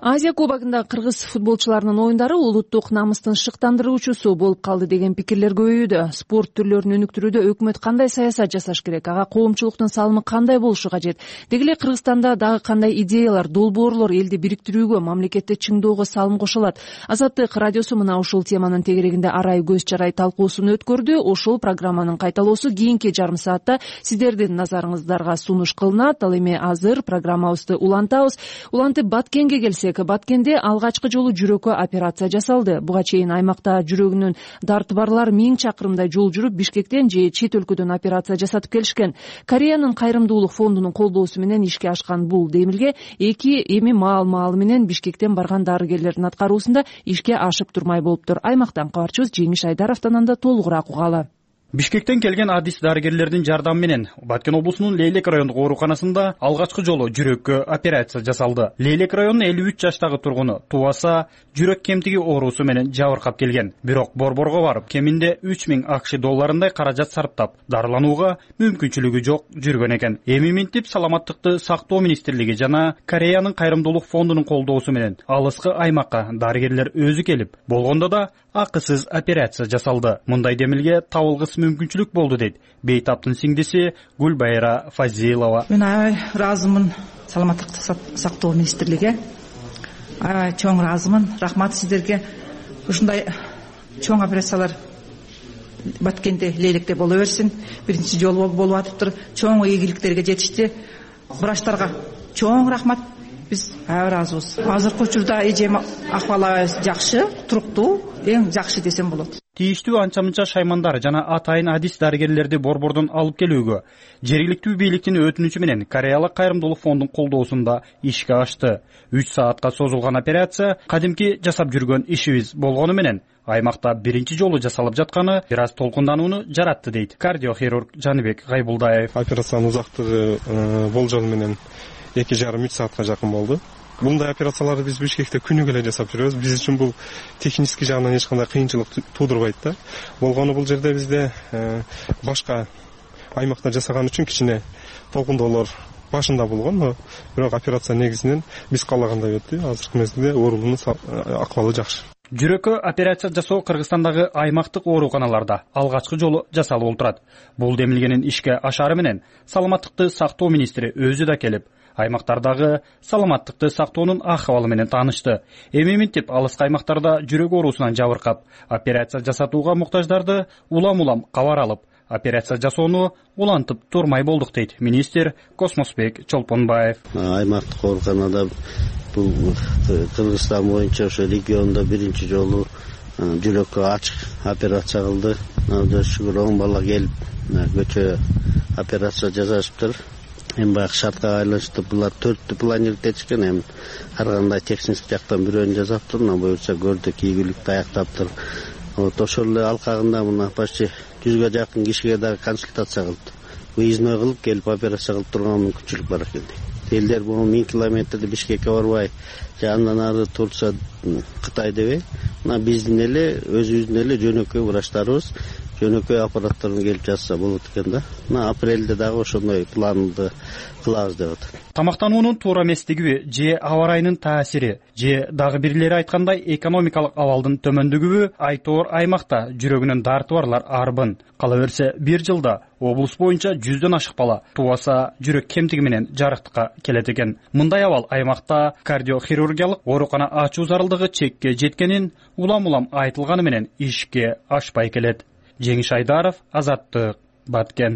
Азия кубогунда кыргыз футболчуларынын оюндары улуттук намыстын шыктандыруучусу болуп калды деген пикирлер көбөйүүдө. Спорт түрлөрүн өнүктүрүүдө өкмөт кандай саясат жасаш керек, ага коомчулуктун салымы кандай болушу кажет? Деги эле Кыргызстанда дагы кандай идеялар, долбоорлор элди бириктирүүгө, мамлекетти чыңдоого салым кошо алат? Азаттык радиосу мына ушул теманын тегерегинде арай көз чарай талкуусун өткөрдү. Ошол программанын кайталоосу кийинки жарым саатта сиздердин назарыңыздарга сунуш кылынат. Ал эми азыр программабызды улантабыз. Улантып Баткенге келсек, Баткенде алгачкы жолу жүрөккө операция жасалды. Буга чейин аймакта жүрөгүнүн дарты барлар миң чакырымдай жол жүрүп, Бишкектен же чет өлкөдөн операция жасатып келишкен. Кореянын кайрымдуулук фондунун колдоосу менен ишке ашкан бул демилге эки эми маал-маалы менен Бишкектен барган дарыгерлердин аткаруусунда ишке ашып турмай болуптур. Аймактан кабарчыбыз Жеңиш Айдаровдон анда толугураак угалы. Бишкектен келген адис дарыгерлердин жардамы менен Баткен облусунун Лейлек райондук ооруканасында алгачкы жолу жүрөккө операция жасалды. Лейлек районунун элүү үч жаштагы тургуну тубаса жүрөк кемтиги оорусу менен жабыркап келген. Бирок борборго барып, кеминде үч миң акш долларындай каражат сарптап, дарыланууга мүмкүнчүлүгү жок жүргөн экен. Эми минтип саламаттыкты сактоо министрлиги жана Кореянын кайрымдуулук фондунун колдоосу менен алыскы аймакка дарыгерлер өзү келип, болгондо да акысыз операция жасалды. Мындай демилге табылгыс мүмкүнчүлүк болду дейт Бейтаптын сиңдиси Гүлбайра Фазилова. Мен аябай ыраазымын саламаттыкты сактоо министрлиги. Аябай чоң ыраазымын. Рахмат сиздерге. Ушундай чоң операциялар Баткенде, Лейлекте боло берсин. Биринчи жолу болуп атыптыр. Чоң ийгиликтерге жетишти. Врачтарга чоң рахмат. Биз аябай ыраазыбыз. Азыркы учурда эжем акыбалы жакшы, туруктуу, эң жакшы десем болот. Тийиштүү анча-мынча шаймандар жана атайын адис дарыгерлерди борбордон алып келүүгө жергиликтүү бийликтин өтүнүчү менен Кореялык кайрымдуулук фондунун колдоосунда ишке ашты. үч саатка созулган операция кадимки жасап жүргөн ишибиз болгону менен аймакта биринчи жолу жасалып жатканы бир аз толкунданууну жаратты дейт кардиохирург Жаныбек Гайбулдаев. Операциянын узактыгы болжол менен эки жарым үч саатка жакын болду. Мындай операцияларды биз Бишкекте күнүгө эле жасап жүрөбүз. Биз үчүн бул технический жагынан эч кандай кыйынчылык туудурбайт да. Болгону бул жерде бизде башка аймакта жасаган үчүн кичине толкундоолор башында болгон, бирок операция негизинен биз каалагандай өттү. Азыркы мезгилде оорунун акыбалы жакшы. Жүрөккө операция жасоо Кыргызстандагы аймактык ооруканаларда алгачкы жолу жасалып отурат. Бул демилгенин ишке ашары менен саламаттыкты сактоо министри өзү да келип, аймактардагы саламаттыкты сактоонун акыбалы менен таанышты. Эми минтип алыскы аймактарда жүрөк оорусунан жабыркап, операция жасатууга муктаждарды улам-улам кабар алып, операция жасоону улантып турмай болдук дейт министр Космосбек Чолпонбаев. Аймактык ооруканада бул Кыргызстан боюнча ошо региондо биринчи жолу жүрөккө ачык операция кылды. Абдан шүгүр он бала келип көчө операция жасашыптыр. Эми баягы шартка байланыштуу булар төрттү планировать этишкен, эми ар кандай техник жактан бирөөнү жасаптыр, мына буюрса көрдүк ийгиликти аяктаптыр. Вот ошол эле алкагында мына почти жүзгө жакын кишиге дагы консультация кылды. Выездной кылып келип операция кылып турган мүмкүнчүлүк бар экен. Элдер бул миң километрди Бишкекке барбай, же андан ары турса Кытай дебей, мына биздин эле өзүбүздүн эле жөнөкөй врачтарыбыз жөнөкөй аппараттарын келип жатса болот экен да. Мына апрелде дагы ошондой планды кылабыз деп атат. Тамактануунун туура эместигиби же аба ырайынын таасири же дагы бирлери айткандай экономикалык абалдын төмөндүгүбү айтоор аймакта жүрөгүнүн дарты барлар арбын. Кала берсе бир жылда облус боюнча жүздөн ашык бала тубаса жүрөк кемтиги менен жарыктыкка келет экен. Мындай абал аймакта кардиохирургиялык оорукана ачуу зарылдыгы чекке жеткенин улам-улам айтылганы менен ишке ашпай келет. Жеңиш Айдаров, Азаттык, Баткен.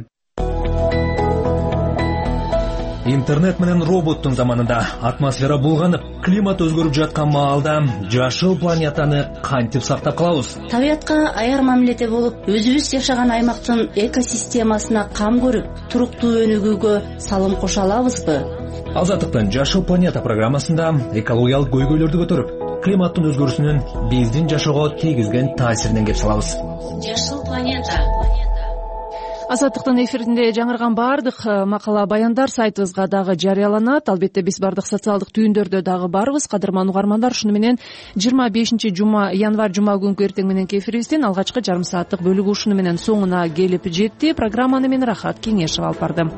Интернет менен роботтун заманында атмосфера булганып, климат өзгөрүп жаткан маалда жашыл планетаны кантип сактап калабыз? Табиятка аяр мамиледе болуп, өзүбүз жашаган аймактын экосистемасына кам көрүп, туруктуу өнүгүүгө салым кошо алабызбы? Азаттыктын жашыл планета программасында экологиялык көйгөйлөрдү көтөрүп, климаттын өзгөрүшүнүн биздин жашоого тийгизген таасиринен кеп салабыз. Жашыл планета. Азаттыктын эфиринде жаңырган бардык макала баяндар сайтыбызга дагы жарыяланат. Албетте биз бардык социалдык түйүндөрдө дагы барбыз. Кадырман угармандар, шуну менен жыйырма бешинчи жума январь жума күнкү эртең мененки эфирибиздин алгачкы жарым сааттык бөлүгү ушуну менен соңуна келип жетти. Программаны мен Рахат Кеңешева алып бардым.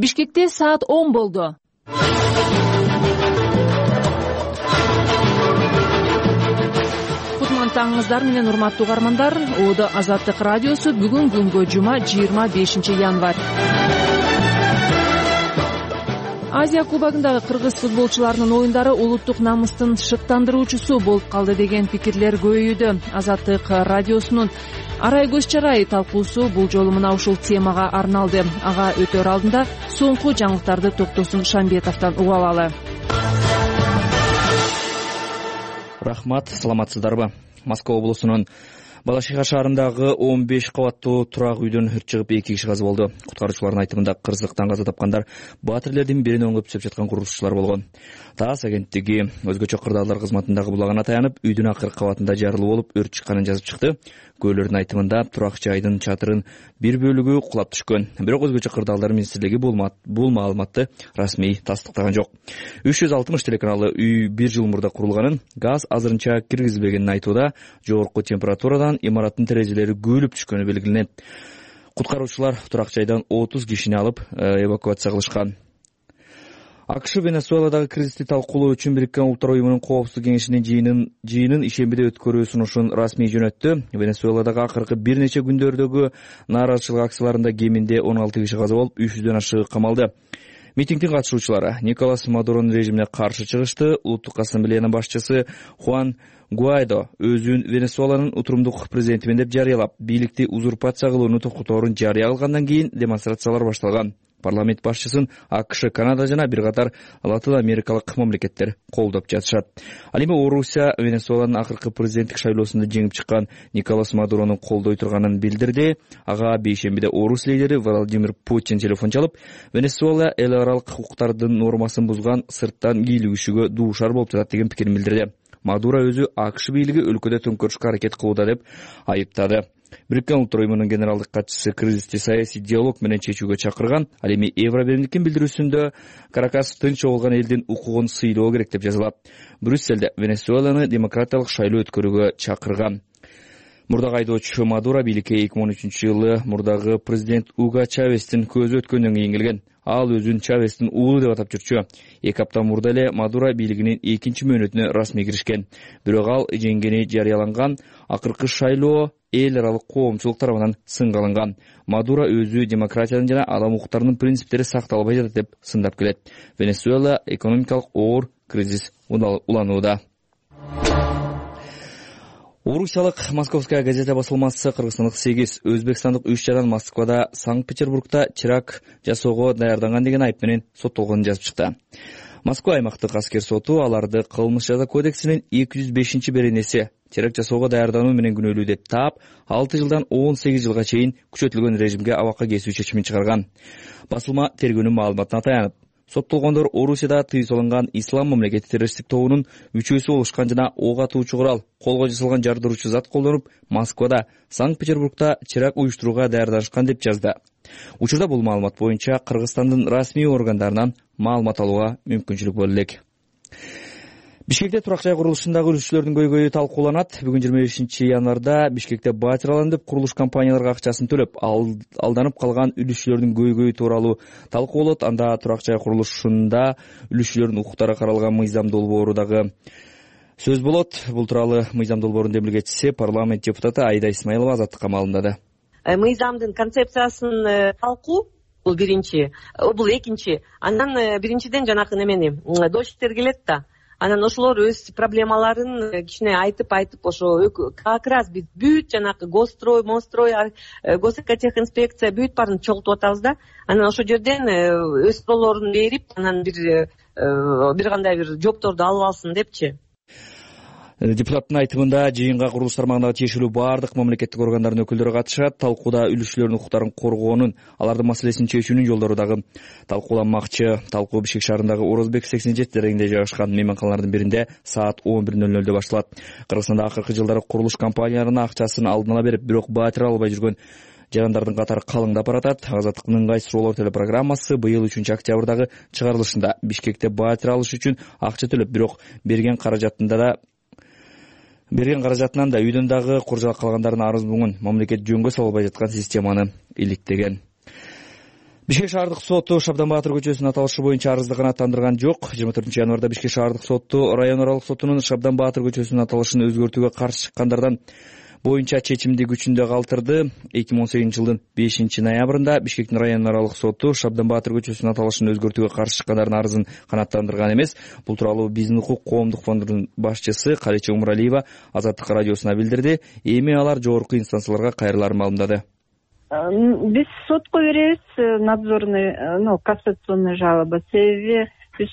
Бишкекте саат он болду. Кутман таңыңыздар менен урматтуу угармандар. Оодо Азаттык радиосу бүгүн күнгө жума жыйырма бешинчи январь. Азия кубогундагы кыргыз футболчуларынын оюндары улуттук намыстын шыктандыруучусу болуп калды деген пикирлер көбөйүүдө. Азаттык радиосунун Арай көз чарай талкуусу бул жолу мына ушул темага арналды. Ага өтөр алдында соңку жаңылыктарды Токтосун Шамбетовдон угуп алалы. Рахмат, саламатсыздарбы? Москва облусунун Балашиха шаарындагы он беш кабаттуу турак үйдөн өрт чыгып эки киши каза болду. Куткаруучулардын айтымында кырсыктан каза тапкандар батирлердин бирин оңдоп түзөп жаткан курулушчулар болгон. ТАСС агенттиги өзгөчө кырдаалдар кызматындагы булагына таянып, үйдүн акыркы кабатында жарылуу болуп өрт чыкканын жазып чыкты. Көөлөрдүн айтымында турак жайдын чатырын бир бөлүгү кулап түшкөн. Бирок өзгөчө кырдаалдар министрлиги бул маалыматты расмий тастыктаган жок. үч жүз алтымыш телеканалы үй бир жыл мурда курулганын, газ азырынча киргизбегенин айтууда, жогорку температурадан имараттын терезелери көлүп түшкөнү белгиленет. Куткаруучулар турак жайдан отуз кишини алып эвакуация кылышкан. АКШ Венесуэладагы кризисти талкуулоо үчүн Бириккен Улуттар уюмунун коопсуздук кеңешинин жыйынын жыйынын ишембиде өткөрүү сунушун расмий жөнөттү. Венесуэладагы акыркы бир нече күндөрдөгү нааразычылык акцияларында кеминде он алты киши каза болуп, үч жүздөн ашыгы камалды. Митингдин катышуучулары Николас Мадуронун режимине каршы чыгышты. Улуттук ассамблеянын башчысы Хуан Гуайдо өзүн Венесуэланын утурумдук президентимин деп жарыялап, бийликти узурпация кылууну токтоторун жарыя кылгандан кийин демонстрациялар башталган. Парламент башчысын АКШ, Канада жана бир катар Латын Америкалык мамлекеттер колдоп жатышат. Ал эми Орусия Венесуэланын акыркы президенттик шайлоосунда жеңип чыккан Николас Мадуронун колдой турганын билдирди. Ага бейшембиде Орус лидери Владимир Путин телефон чалып, Венесуэла эл аралык укуктардын нормасын бузган сырттан кийлигишүүгө дуушар болуп жатат деген пикирин билдирди. Мадуро өзү АКШ бийлиги өлкөдө төңкөрүшкө аракет кылууда деп айыптады. Бириккен Улуттар уюмунун генералдык катчысы кризисти саясий диалог менен чечүүгө чакырган. Ал эми Евробиримдиктин билдирүүсүндө Каракас тынч болгон элдин укугун сыйлоо керек деп жазылат. Брюсселде Венесуэланы демократиялык шайлоо өткөрүүгө чакырган. Мурдагы айдоочу Мадуро бийликке эки миң он үчүнчү жылы мурдагы президент Уго Чавестин көзү өткөндөн кийин келген. Ал өзүн Чавестин уулу деп атап жүрчү. Эки апта мурда эле Мадуро бийлигинин экинчи мөөнөтүнө расмий киришкен. Бирок ал жеңгени жарыяланган акыркы шайлоо эл аралык коомчулук тарабынан сынга алынган. Мадуро өзү демократиянын жана адам укуктарынын принциптери сакталбай жатат деп сындап келет. Венесуэла экономикалык оор кризис уланууда. Орусиялык Московская газета басылмасы кыргызстандык сегиз, өзбекстандык үч жаран Москвада, Санкт-Петербургда чырак жасоого даярданган деген айып менен соттолгонун жазып чыкты. Москва аймактык аскер соту аларды кылмыш жаза кодексинин эки жүз бешинчи беренеси чырак жасоого даярдануу менен күнөөлүү деп таап, алты жылдан он сегиз жылга чейин күчөтүлгөн режимге абакка кесүү чечимин чыгарган. Басылма тергөөнүн маалыматына таянып, соттолгондор Орусияда тыюу салынган ислам мамлекети террористтик тобунун мүчөсү болушкан жана ок атуучу курал, колго жасалган жардыруучу зат колдонуп, Москвада, Санкт-Петербургда чырак уюштурууга даярданышкан деп жазды. Учурда бул маалымат боюнча Кыргызстандын расмий органдарынан маалымат алууга мүмкүнчүлүк боло элек. Бишкекте турак жай курулушундагы үлүшчүлөрдүн көйгөйү талкууланат. Бүгүн жыйырма бешинчи январда Бишкекте батир алынып, курулуш компанияларга акчасын төлөп, алданып калган үлүшчүлөрдүн көйгөйү тууралуу талкуу болот. Анда турак жай курулушунда үлүшчүлөрдүн укуктары каралган мыйзам долбоору дагы сөз болот. Бул тууралуу мыйзам долбоорунун демилгечиси парламент депутаты Айда Исмаилова Азаттыкка маалымдады. Мыйзамдын концепциясын талкуу бул биринчи, бул экинчи. Андан биринчиден жанакы немени дочтер келет да. Анан ошолор өз проблемаларын кичине айтып айтып ошо как раз биз бүт жанакы госстрой, монстрой, госэкотехинспекция бүт баарын чогултуп атабыз да. Анан ошол жерден өз суроолорун берип, анан бир бир кандай бир жоопторду алып алсын депчи. Депутаттын айтымында жыйынга курулуш тармагындагы тиешелүү баардык мамлекеттик органдардын өкүлдөрү катышат. Талкууда үлүшчүлөрдүн укуктарын коргоонун, алардын маселесин чечүүнүн жолдору дагы талкууланмакчы. Талкуу Бишкек шаарындагы Орозбек сексен жети дарегинде жайгашкан мейманканалардын биринде саат он бир нөл нөлдө башталат. Кыргызстанда акыркы жылдары курулуш компанияларына акчасын алдын ала берип, бирок батир албай жүргөн жарандардын катары калыңдап баратат. Азаттыктын ыңгай суроолор телепрограммасы быйыл үчүнчү октябрдагы чыгарылышында Бишкекте батир алыш үчүн акча төлөп, бирок берген каражатында да Берген каражатынан да үйдөн дагы куржалак калгандардын арыз буңун мамлекет жөнгө сала албай жаткан системаны иликтеген. Бишкек шаардык соту Шабдан Баатыр көчөсүнүн аталышы боюнча арызды канааттандырган жок. жыйырма төртүнчү январда Бишкек шаардык соту район аралык сотунун Шабдан Баатыр көчөсүнүн аталышын өзгөртүүгө каршы чыккандардан боюнча чечимди күчүндө калтырды. эки миң он сегизинчи жылдын бешинчи ноябрында Бишкектин район аралык соту Шабдан Баатыр көчөсүнүн аталышын өзгөртүүгө каршы чыккандардын арызын канааттандырган эмес. Бул тууралуу Биздин укук коомдук фондунун башчысы Калече Умуралиева Азаттык радиосуна билдирди. Эми алар жогорку инстанцияларга кайрыларын маалымдады. Биз сотко беребиз надзорный, ну, кассационный жалоба. Себеби биз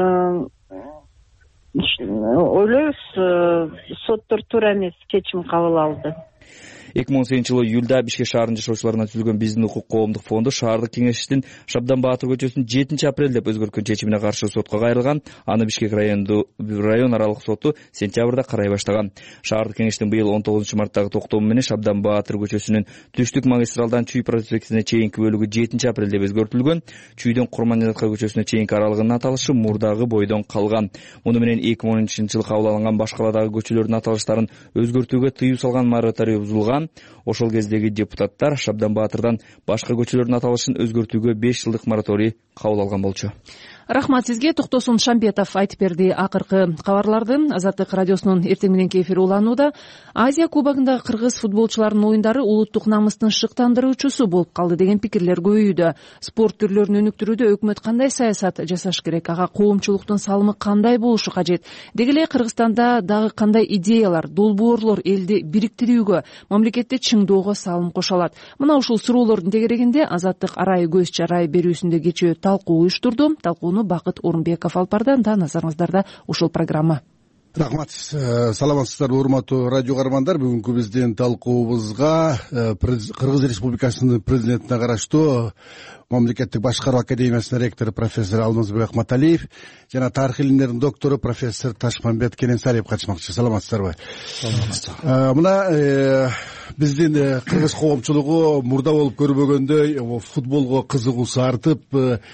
ойлойбуз, соттор туура эмес чечим кабыл алды. эки миң он сегизинчи жылы июлда Бишкек шаарынын жашоочуларына түзүлгөн Биздин укук коомдук фонду шаардык кеңештин Шабдан Баатыр көчөсүн жетинчи апрель деп өзгөрткөн чечимине каршы сотко кайрылган. Аны Бишкек райондуу район аралык соту сентябрда карай баштаган. Шаардык кеңештин быйыл он тогузунчу марттагы токтому менен Шабдан Баатыр көчөсүнүн түштүк магистралдан Чүй проспектине чейинки бөлүгү жетинчи апрель деп өзгөртүлгөн. Чүйдөн Курманжатка көчөсүнө чейинки аралыгынын аталышы мурдагы бойдон калган. Муну менен эки миң он үчүнчү жылы кабыл алынган башка каладагы көчөлөрдүн аталыштарын өзгөртүүгө тыюу салган мораторий бузулган. Ошол кездеги депутаттар Шабдан Баатырдан башка көчөлөрдүн аталышын өзгөртүүгө беш жылдык мораторий кабыл алган болчу. Рахмат сизге. Токтосун Шамбетов айтып берди. Акыркы кабарларды Азаттык радиосунун эртең мененки эфири уланууда. Азия кубогундагы кыргыз футболчуларынын оюндары улуттук намыстын шыктандыруучусу болуп калды деген пикирлер көбөйүүдө. Спорт түрлөрүн өнүктүрүүдө өкмөт кандай саясат жасаш керек? Ага коомчулуктун салымы кандай болушу кажет? Деги эле Кыргызстанда дагы кандай идеялар, долбоорлор элди бириктирүүгө, мамлекетти чыңдоого салым кошо алат? Мына ушул суроолордун тегерегинде Азаттык арай көз чарай берүүсүндө кечээ талкуу уюштурду. Талкууну Бакыт Орунбеков алып барды. Да, назарыңыздарда ушул программа. Рахмат. Саламатсыздарбы, урматтуу радио каармандар. Бүгүнкү биздин талкуубузга Кыргыз Республикасынын президентине караштуу Мамлекеттик башкаруу академиясынын ректору профессор Алмазбек Акматалиев жана тарых илимдеринин доктору профессор Ташмамбет Кененсариев катышмакчы. Саламатсыздарбы? Саламатсыздар. Мына биздин кыргыз коомчулугу мурда болуп көрбөгөндөй футболго кызыгуусу артып,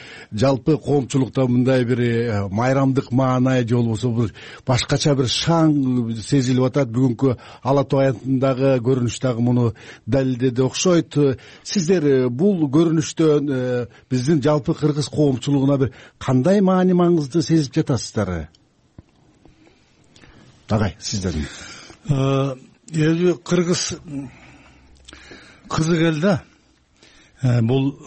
жалпы коомчулукта мындай бир майрамдык маанай же болбосо бир башкача бир шаң сезилип атат. Бүгүнкү Ала Тоо аянтындагы көрүнүш дагы муну далилдеди окшойт. Сиздер бул көрүнүштөн биздин жалпы кыргыз коомчулугуна бир кандай маани маңызды сезип жатасыздар? Агай, сиздердин. Эми кыргыз кызык эл да. Бул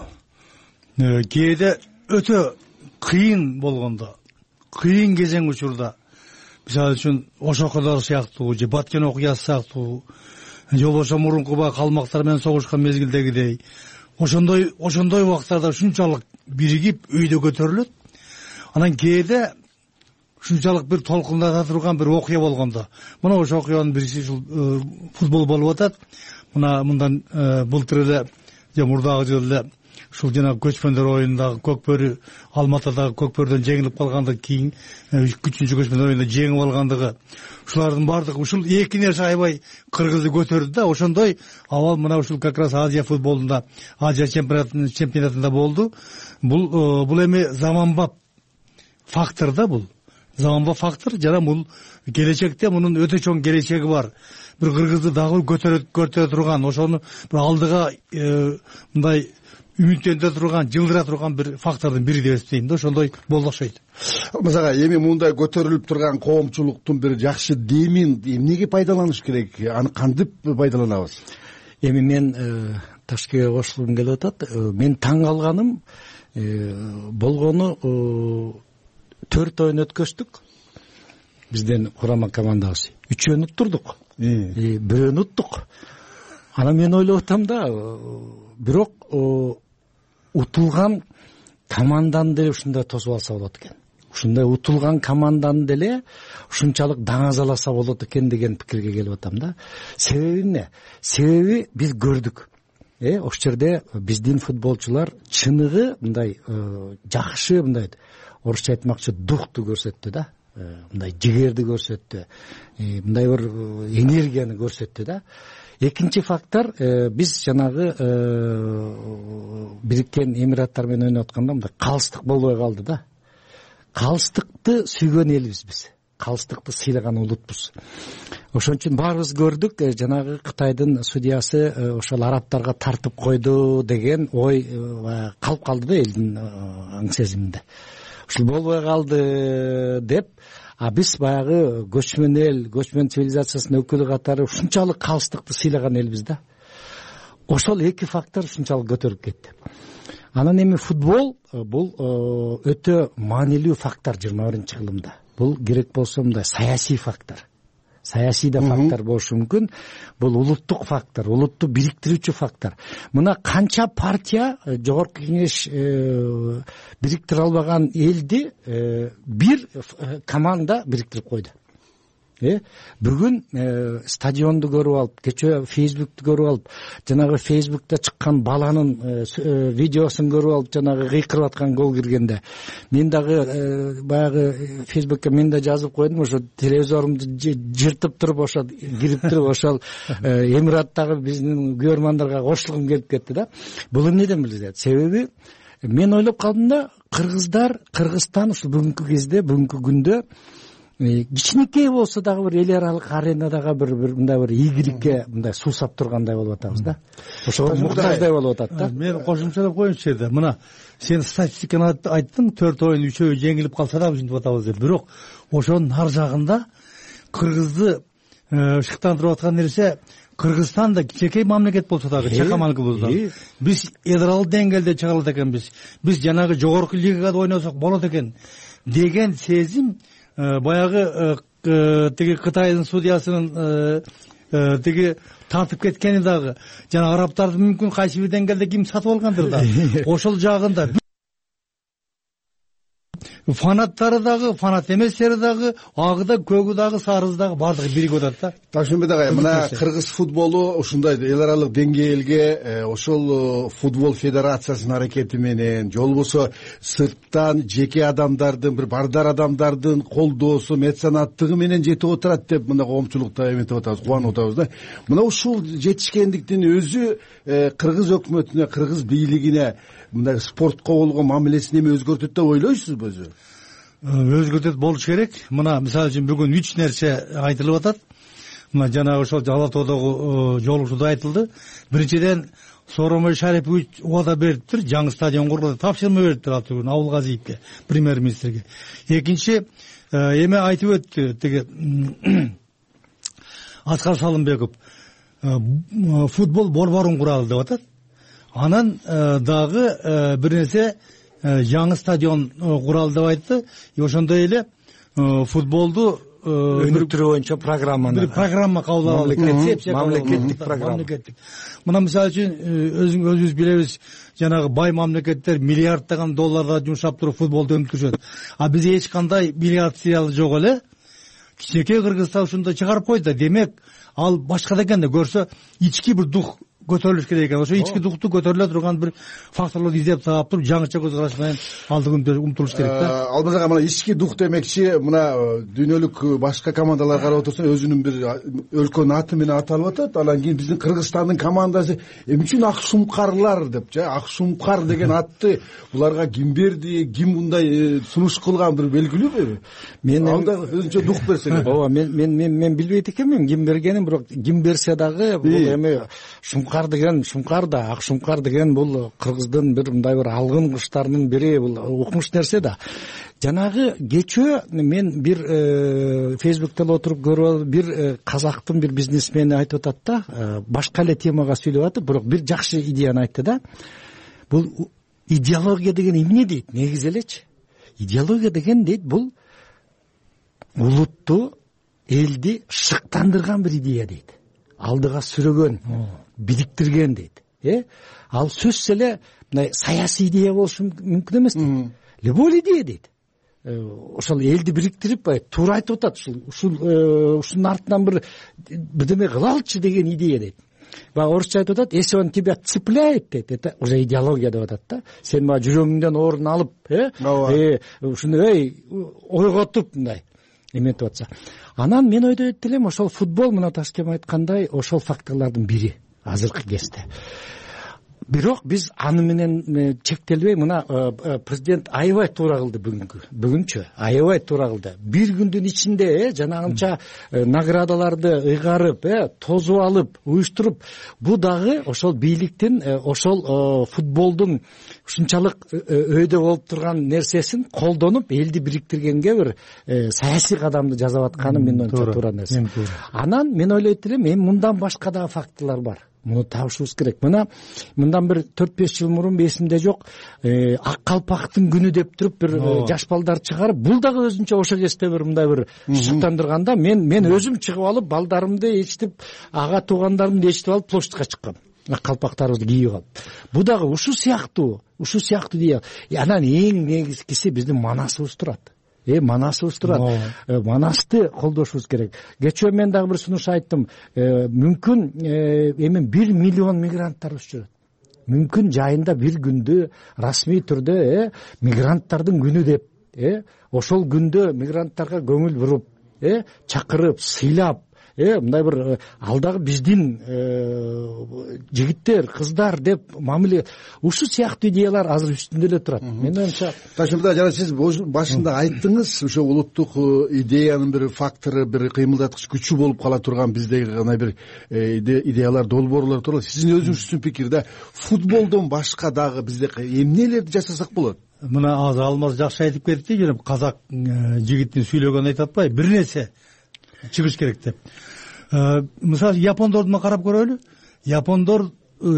кээде өтө кыйын болгондо, кыйын кезең учурда, мисалы үчүн Ошокодор сыяктуу же Баткен окуясы сыяктуу, же болбосо мурунку баягы калмактар менен согушкан мезгилдегидей, ошондой ошондой убактарда ушунчалык биригип өйдө көтөрүлөт. Анан кээде ушунчалык бир толкундата турган бир окуя болгондо, мына ошол окуянын биринчи ушул футбол болуп атат. Мына мындан былтыр эле же мурдагы жылы эле ушул жана көчмөндөр оюнундагы Көкбөрү, Алматыдагы Көкбөрдөн жеңилип калгандыгы кийин үчүнчү көчмөндөр оюнунда жеңип алгандыгы, ушулардын баардыгы ушул эки нерсе аябай кыргызды көтөрдү да. Ошондой абал мына ушул как раз Азия футболунда, Азия чемпионатында болду. Бул бул эми заманбап фактор да, бул заманбап фактор. Жана бул келечекте мунун өтө чоң келечеги бар. Бир кыргызды дагы көтөрө көтөрө турган, ошону бир алдыга мындай үмүттөндүрө турган, жылдыра турган бир фактордун бири деп эсептейм да. Ошондой болду окшойт. Мисалга эми мындай көтөрүлүп турган коомчулуктун бир жакшы демин эмнеге пайдаланыш керек? Аны кантип пайдаланабыз? Эми мен Ташкентке кошулгум келип атат. Мен таң калганым болгону төрт оюн өткөздүк. Бизден курама командабыз. Үчөөнү уттурдук. Бирөөнү уттук. Анан мен ойлоп атам да, бирок утулган команданы деле ушундай тосуп алса болот экен. Ушундай утулган команданы деле ушунчалык даңазаласа болот экен деген пикирге келип атам да. Себеби эмне? Себеби биз көрдүк. Э, ошол жерде биздин футболчулар чыныгы мындай жакшы, мындай орусча айтмакчы духту көрсөттү да. Мындай жигерди көрсөттү. Мындай бир энергияны көрсөттү да. Экинчи фактор, биз жанагы Бириккен Эмираттар менен ойноп атканда мындай калыстык болбой калды да. Калыстыкты сүйгөн элбиз биз. Калыстыкты сыйлаган улутпуз. ошон үчүн баарыбыз көрдүк, жанагы Кытайдын судьясы ошол арабтарга тартып койду деген ой калып калды да элдин аң сезиминде. Ушул болбой калды деп, а биз баягы көчмөн эл, көчмөн цивилизациясынын өкүлү катары ушунчалык калыстыкты сыйлаган элбиз да. Ошол эки фактор ушунчалык көтөрүп кетти. Анан эми футбол бул өтө маанилүү фактор жыйырма биринчи кылымда. Бул керек болсо мындай саясий фактор. Саясий да фактор болушу мүмкүн. Бул улуттук фактор, улутту бириктирүүчү фактор. Мына канча партия жогорку кеңеш бириктире албаган элди бир команда бириктирип койду. Бүгүн стадионду көрүп алып, кечээ Фейсбукту көрүп алып, жанагы Фейсбукта чыккан баланын видеосун көрүп алып, жанагы кыйкырып аткан гол киргенде, мен дагы баягы Фейсбукка мен да жазып койдум, ошо телевизорумду жыртып туруп, ошо кирип туруп, ошол Эмираттагы биздин көрөрмандарга кошулгум келип кетти да. Бул эмнеден билет? Себеби мен ойлоп калдым да, кыргыздар, Кыргызстан ушул бүгүнкү кезде, бүгүнкү күндө кичинекей болсо дагы бир эл аралык аренадагы бир бир мындай бир ийгиликке мындай суусап тургандай болуп атабыз да. Ошого муктаждай болуп атат да. Мен кошумчалап коеюнчу жерде, мына сен статистиканы айттың, төрт оюн үчөө жеңилип калса да ушинтип атабыз деп. Бирок ошонун ар жагында кыргызды шыктандырып аткан нерсе, Кыргызстан да кичинекей мамлекет болсо дагы, чакан мамлекет болсо дагы, биз эл аралык деңгээлде чыга алат экенбиз. Биз жанагы жогорку лигада ойносок болот экен деген сезим баягы тиги Кытайдын судьясынын тиги тартып кеткени дагы, жана арабтарды мүмкүн кайсы бир деңгээлде ким сатып алгандыр да. Ошол жагында фанаттары дагы, фанат эместери дагы, агы да, көгү дагы, сарызы дагы баардыгы биригип атат да. Ташынбек агай, мына кыргыз футболу ушундай эл аралык деңгээлге ошол футбол федерациясынын аракети менен, же болбосо сырттан жеке адамдардын, бир бардар адамдардын колдоосу, меценаттыгы менен жетип отурат деп мына коомчулукта эметип атабыз, кубанып атабыз да. Мына ушул жетишкендиктин өзү кыргыз өкмөтүнө, кыргыз бийлигине мындай спортко болгон мамилесин эми өзгөртөт деп ойлойсузбу өзү? Өзгөртөт болуш керек. Мына мисалы үчүн бүгүн үч нерсе айтылып атат. Мына жанагы ошол Ала тоодогу жолугушууда айтылды. Биринчиден, Сооронбай Шарипович убада бериптир, жаңы стадион кургузуу тапшырма бериптир ал түгүн Абылгазиевке, премьер-министрге. Экинчи, эме айтып өттү, тиги Аскар Салымбеков футбол борборун куралы деп атат. Анан дагы бир нерсе жаңы стадион куралы деп айтты. И ошондой эле футболду өнүктүрүү боюнча программаны, бир программа кабыл алып, мамлекеттик программа. Мына мисалы үчүн өзүбүз билебиз, жанагы бай мамлекеттер миллиарддаган долларга жумшап туруп футболду өнүктүрүшөт. А бизде эч кандай миллиардчылык жок эле. Кичинекей Кыргызстан ушундай чыгарып койду. Демек, ал башка дегенде көрсө ички бир дух көтөрүлүш керек экен. Ошо ички дукту көтөрүлө турган бир факторлорду издеп таап туруп, жаңыча көз караш менен алдыга умтулуш керек да. Албазага мына ички дух демекчи, мына дүйнөлүк башка командалар карап отурсаң, өзүнүн бир өлкөнүн аты менен аталып атат. Анан кийин биздин Кыргызстандын командасы эмне үчүн Ак Шумкарлар деп, же Ак Шумкар деген атты буларга ким берди, ким мындай сунуш кылган бир белгилүүбү? Мен алда өзүнчө дух берсе. Ооба, мен мен мен мен билбейт экенмин ким бергенин, бирок ким берсе дагы бул эми Шумкар деген, Шумкар да, Ак Шумкар деген бул Кыргыздын бир мындай бир алгын кыштарынын бири, бул укмуш нерсе да. Жанагы кечөө мен бир Фейсбукта отуруп көрүп, бир казактын бир бизнесмени айтып атат да, башка эле темага сүйлөп атып, бирок бир жакшы идеяны айтты да. Бул идеология деген эмне дейт? Негизи элечи. Идеология деген дейт, бул улутту, элди шыктандырган бир идея дейт. Алдыга сүрөгөн, бириктирген дейт. Э? Ал сөзсүз эле мындай саясий идея болушу мүмкүн эмес дейт. Любой идея дейт. Ошол элди бириктирип, туура айтып атат, ушул ушул ушунун артынан бир бирдеме кылалычы деген идея дейт. Баягы орусча айтып атат, если он тебя цепляет дейт, это уже идеология деп атат да. Сен мага жүрөгүңдөн орун алып, э? Ушуну эй ойготуп мындай эметип атса. Анан мен ойдойт элем, ошол футбол, мына Ташкем айткандай, ошол факторлордун бири азыркы кезде. бирок биз аны менен чектелбей мына президент аябай туура кылды бүгүнкү бүгүнчө аябай туура кылды. Бир күндүн ичинде жанагынча наградаларды ыйгарып тосуп алып уюштуруп, бул дагы ошол бийликтин ошол футболдун ушунчалык өйдө болуп турган нерсесин колдонуп элди бириктиргенге бир саясий кадамды жасап атканы мен оюмча туура нерсе. Анан мен ойлойт элем, эми мындан башка дагы фактылар бар. Муну табышыбыз керек. Мына мындан бир төрт беш жыл мурун эсимде жок, ак калпактын күнү деп туруп бир жаш балдар чыгарып, бул дагы өзүнчө ошо кезде бир мындай бир шыктандырганда мен мен өзүм чыгып алып, балдарымды ээрчитип, ага туугандарымды ээрчитип алып площадька чыккам. Ак калпактарыбызды кийип алып. Бул дагы ушул сыяктуу, ушул сыяктуу дия. Анан эң негизгиси биздин манасыбыз турат. Э манасыбыз турат. Манасты колдошубуз керек. Кечээ мен дагы бир сунуш айттым. Мүмкүн эми бир миллион мигранттарыбыз жүрөт. Мүмкүн жайында бир күндө расмий түрдө мигранттардын күнү деп, э ошол күндө мигранттарга көңүл буруп, э чакырып, сыйлап, э мындай бир ал дагы биздин жигиттер, кыздар деп мамиле, ушул сыяктуу идеялар азыр үстүндө эле турат. Мен оюмча Ташмырда жана сиз башында айттыңыз, ошо улуттук идеянын бир фактору, бир кыймылдаткыч күчү болуп кала турган биздеги гана бир идеялар, долбоорлор тууралуу. Сиздин өзүңүздүн пикирде футболдон башка дагы бизде эмнелерди жасасак болот? Мына азыр Алмаз жакшы айтып кетти, жана казак жигитин сүйлөгөнүн айтып атпайбы, бир нерсе чыгыш керек деп. Мисалы япондорду карап көрөлү. Япондор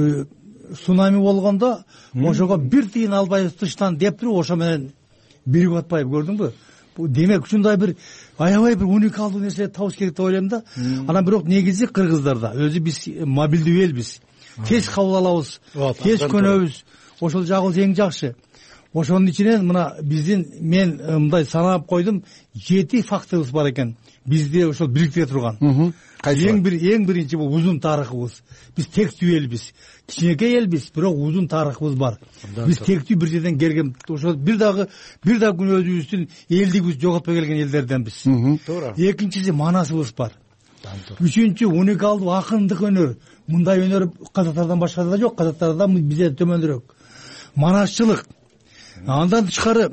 цунами болгондо ошого бир тыйын албайбыз тыштан деп туруп, ошо менен биригип атпайбы, көрдүңбү? Демек ушундай бир аябай бир уникалдуу нерсе табыш керек деп ойлойм да. Анан бирок негизи кыргыздарда өзү биз мобилдүү элбиз. Тез кабыл алабыз, тез көнөбүз. Ошол жагы эң жакшы. Ошонун ичинен мына биздин мен мындай санап койдум, жети факторубуз бар экен. Бизди ошол бириктире турган. Эң бир эң биринчи бул узун тарыхыбыз. Биз тектүү элбиз. Кичинекей элбиз, бирок узун тарыхыбыз бар. Биз тектүү бир жерден келген, ошо бир дагы бир дагы күн өзүбүздүн элдигибизди жоготпой келген элдерденбиз. Туура. Экинчиси манасыбыз бар. Үчүнчү уникалдуу акындык өнөр. Мындай өнөр казактардан башка да жок, казактарда бизде төмөнүрөөк. Манасчылык. Андан тышкары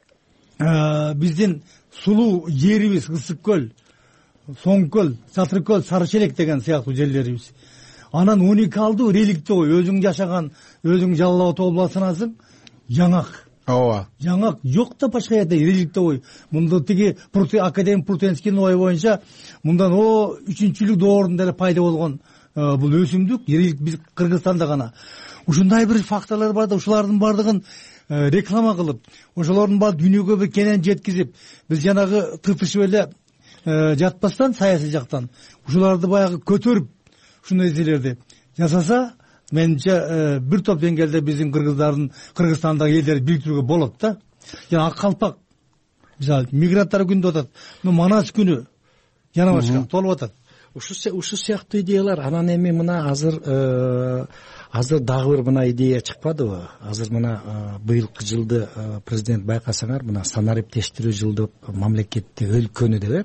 биздин сулуу жерибиз, Ысык көл, Соң көл, Чатыр көл, Сары Челек деген сыяктуу жерлерибиз. Анан уникалдуу реликтөө, өзүң жашаган, өзүң жалалап тоолуп санасың, жаңак. Ооба. Жаңак жок да башка жерде реликтөө. Мында тиги академик Прутенскийдин ою боюнча мындан о үчүнчүлүк доорунда эле пайда болгон бул өсүмдүк, реликт биз Кыргызстанда гана. Ушундай бир факторлор бар да, ушулардын бардыгын реклама кылып, ошолордун баары дүйнөгө бир кенен жеткизип, биз жанагы тытышып эле жатпастан саясий жактан ушуларды баягы көтөрүп, ушундай нерселерди жасаса, менимче бир топ деңгээлде биздин кыргыздардын, Кыргызстандагы элдерди бириктирүүгө болот да. Жана ак калпак, мисалы мигранттар күнү деп атат, Манас күнү жана башка толуп атат. Ушул сыяктуу идеялар. Анан эми мына азыр азыр дагы бир мына идея чыкпадыбы? Азыр мына быйылкы жылды президент байкасаңар, мына санариптештирүү жылды мамлекетти өлкөнү деп.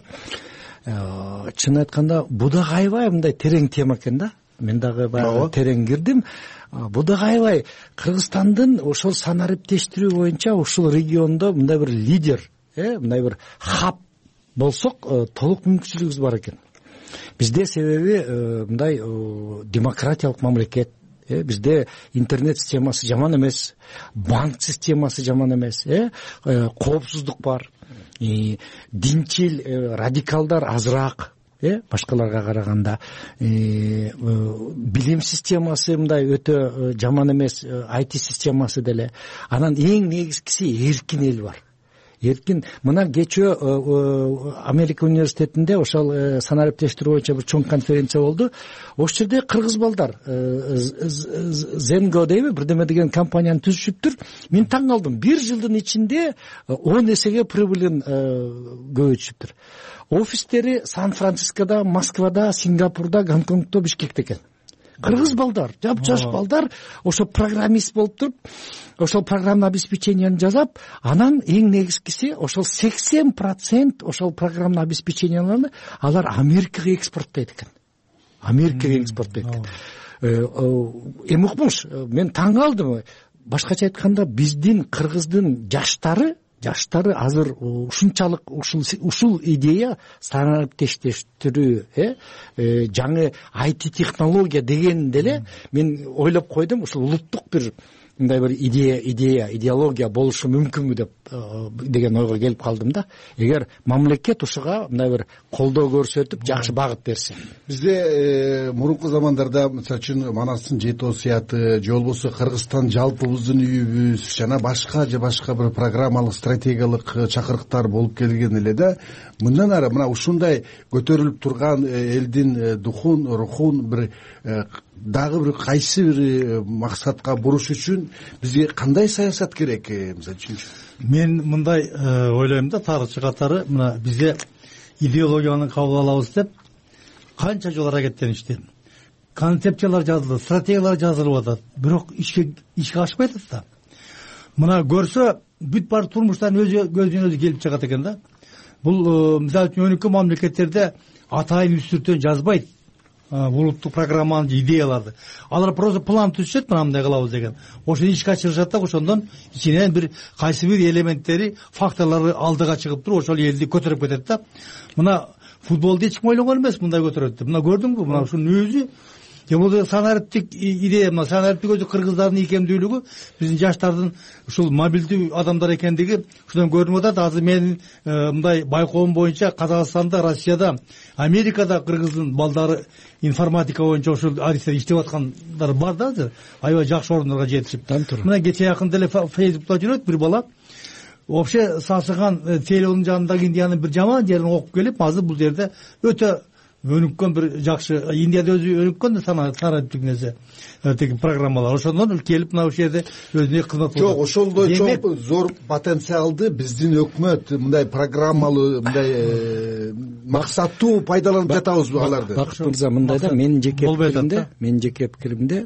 Чын айтканда, бул да аябай мындай терең тема экен да. Мен дагы баягы терең кирдим. Бул да аябай Кыргызстандын ошол санариптештирүү боюнча ушул региондо мындай бир лидер, э, мындай бир хаб болсок, толук мүмкүнчүлүгүбүз бар экен. Бизде себеби мындай демократиялык мамлекет, бизде интернет системасы жаман эмес, банк системасы жаман эмес, коопсуздук бар, динчил радикалдар азыраак, башкаларга караганда, билим системасы мындай өтө жаман эмес, ай ти системасы деле. Анан эң негизгиси эркин эл бар. Эркин. Мына кечөө Америка университетинде ошол санариптештирүү боюнча бир чоң конференция болду. Ошол жерде кыргыз балдар Zengo дейби, бирдеме деген компанияны түзүшүптүр. Мен таң калдым. Бир жылдын ичинде он эсеге прибылын көбөйтүшүптүр. Офистери Сан-Францискодо, Москвада, Сингапурда, Гонконгдо, Бишкекте экен. Кыргыз балдар, жап-жаш балдар ошо программист болуп туруп, ошол программа обеспеченияны жасап, анан эң негизгиси ошол сексен процент ошол программа обеспеченияларды алар Америкага экспорттойт экен. Америкага экспорттойт экен. эми укмуш мен таң калдым. Башкача айтканда биздин кыргыздын жаштары жаштары азыр ушунчалык ушул ушул идея санариптештирүү жаңы ай ти технология дегенде эле мен ойлоп койдум, ушул улуттук бир мындай бир идея идея идеология болушу мүмкүнбү деп деген ойго келип калдым да. Эгер мамлекет ушуга мындай бир колдоо көрсөтүп жакшы багыт берсе. Бизде мурунку замандарда мисалы үчүн Манастын жети осуяты же болбосо Кыргызстан жалпыбыздын үйүбүз жана башка же башка бир программалык стратегиялык чакырыктар болуп келген эле да. Мындан ары мына ушундай көтөрүлүп турган элдин духун, рухун бир дагы бир кайсы бир максатка буруш үчүн бизге кандай саясат керек мисалы үчүн? Мен мындай ойлойм да, тарыхчы катары мына бизге идеологияны кабыл алабыз деп канча жол аракеттеништи. Концепциялар жазылды, стратегиялар жазылып атат, бирок ишке ишке ашпай атат да. Мына көрсө бүт бар турмуштан өзү көзүнөн өзү келип чыгат экен да. Бул мисалы үчүн өнүккөн мамлекеттерде атайын үстүртөн жазбайт улуттук программаны, идеяларды. Алар просто план түзүшөт, мындай кылабыз деген. Ошону ишке ашырышат да, ошондон ичинен бир кайсы бир элементтери, факторлору алдыга чыгып туруп, ошол элди көтөрүп кетет да. Мына футболду эч ким ойлогон эмес, мындай көтөрөт деп. Мына көрдүңбү, мына ушунун өзү же болбосо санариптик идея, мына санариптик өзү кыргыздардын ийкемдүүлүгү, биздин жаштардын ушул мобилдүү адамдар экендиги ушудан көрүнүп атат. Азыр менин мындай байкоом боюнча Казакстанда, Россияда, Америкада кыргыздын балдары информатика боюнча ушул адистер иштеп аткандар бар да азыр. Аябай жакшы орундарга жетишип. Мына кече жакында эле Фейсбукта жүрөт бир бала. Вообще сасыган телеонун жанындагы Индиянын бир жаман жерин окуп келип, азыр бул жерде өтө өнүккөн бир жакшы, Индияда өзү өнүккөн санариптик нерсе, теги программалар. Ошондон келип мына ушул жерде өзүнө кызмат кылат. Жок, ошондой чоң зор потенциалды биздин өкмөт мындай программалуу, мындай максаттуу пайдаланып жатабызбы аларды? Бакыт мырза, мындай да, менин жеке пикиримде, менин жеке пикиримде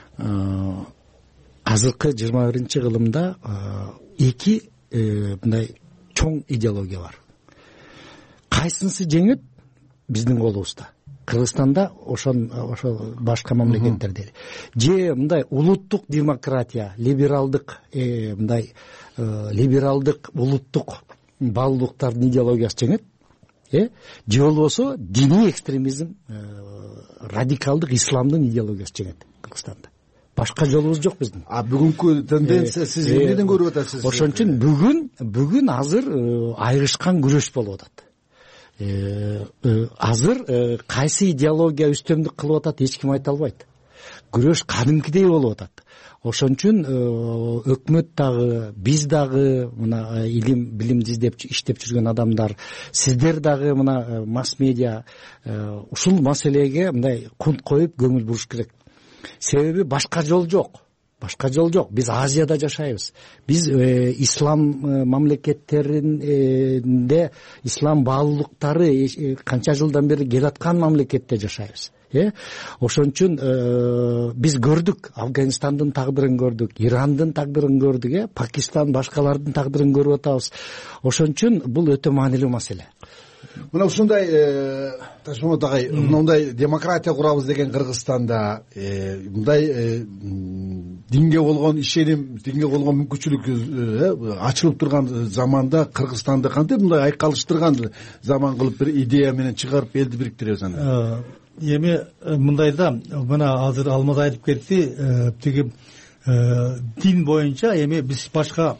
азыркы жыйырма биринчи кылымда эки мындай чоң идеология бар. Кайсынысы жеңет биздин колубузда. Кыргызстанда ошон ошол башка мамлекеттерде же мындай улуттук демократия, либералдык мындай либералдык улуттук баалуулуктардын идеологиясы жеңет, э же болбосо диний экстремизм, радикалдык исламдын идеологиясы жеңет Кыргызстанда. Башка жолубуз жок биздин. А бүгүнкү тенденция сиз эмнеден көрүп атасыз? Ошон үчүн бүгүн бүгүн азыр айрышкан күрөш болуп атат. Азыр кайсы идеология үстөмдүк кылып атат эч ким айта албайт. Күрөш кадимкидей болуп атат. Ошон үчүн өкмөт дагы, биз дагы, мына илим билим издеп иштеп жүргөн адамдар, сиздер дагы мына масс медиа ушул маселеге мындай кунт коюп көңүл буруш керек. Себеби башка жол жок. Башка жол жок. Биз Азияда жашайбыз. Биз ислам мамлекеттеринде ислам баалуулуктары канча жылдан бери келаткан мамлекетте жашайбыз. Э? Ошон үчүн биз көрдүк, Афганистандын тагдырын көрдүк, Ирандын тагдырын көрдүк, э? Пакистан, башкалардын тагдырын көрүп атабыз. Ошон үчүн бул өтө маанилүү маселе. Мына ушундай Ташмамат агай, мындай демократия курабыз деген Кыргызстанда мындай динге болгон ишеним, динге болгон мүмкүнчүлүк ачылып турган заманда Кыргызстанды кантип мындай айкалыштырган заман кылып бир идея менен чыгарып элди бириктиребиз аны? Эми мындайда мына азыр Алмаз айтып кетти, тиги дин боюнча эми биз башка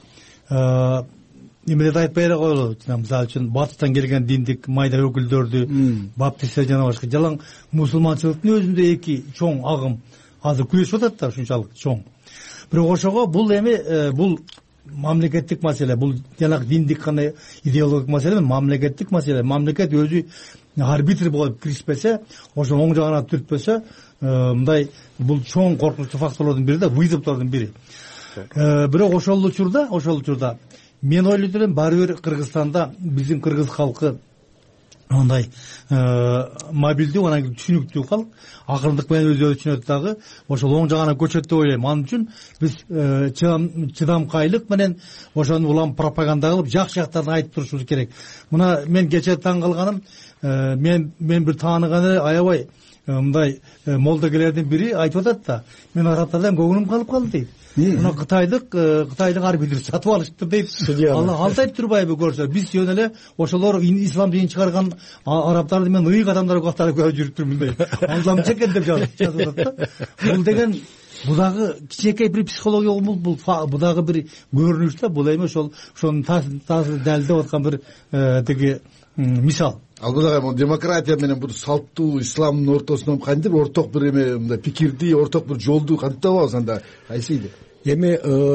эмелерди айтпай эле коелу. Мисалы үчүн батыштан келген диндик майда өкүлдөрдү, баптисттер жана башка жалаң мусулманчылыктын өзүндө эки чоң агым азыр күрөшүп атат да, ушунчалык чоң. Бирок ошого бул эми бул мамлекеттик маселе, бул жанагы диндик гана идеологик маселе, мамлекеттик маселе. Мамлекет өзү арбитр болуп киришпесе, ошо оң жагына түртпөсө, мындай бул чоң коркунучтуу факторлордун бири да, вызовдордун бири. Бирок ошол учурда, ошол учурда мен ойлойт элем, баары бир Кыргызстанда биздин кыргыз калкы мындай мобилдүү, анан кийин түшүнүктүү калк, акырындык менен өзү түшүнөт дагы, ошол оң жагына көчөт деп ойлойм. Анын үчүн биз чыдамкайлык менен ошону улам пропаганда кылып, жакшы жактарын айтып турушубуз керек. Мына мен кечээ таң калганым, мен мен бир тааныган эле аябай мындай молдагелердин бири айтып атат да, мен арабтардан көңүлүм калып калды дейт. Мына кытайдык кытайдык арбитрди сатып алышты дейт. Алла алтайып турбайбы көрсө, биз жөн эле ошолор ислам динин чыгарган арабтарды мен ыйык адамдар катары көрүп жүрүптүрмүн дейт. Андамча экен деп жазып атат да. Бул деген бул дагы кичинекей бир психология бул бул дагы бир көрүнүш да, бул эми ошол ошонун таасирин далилдеп аткан бир тиги мисал. Ал бул дагы демократия менен бул салттуу исламдын ортосунан кантип орток бир эме мындай пикирди, орток бир жолду кантип табабыз анда? Кайсыйды? Эми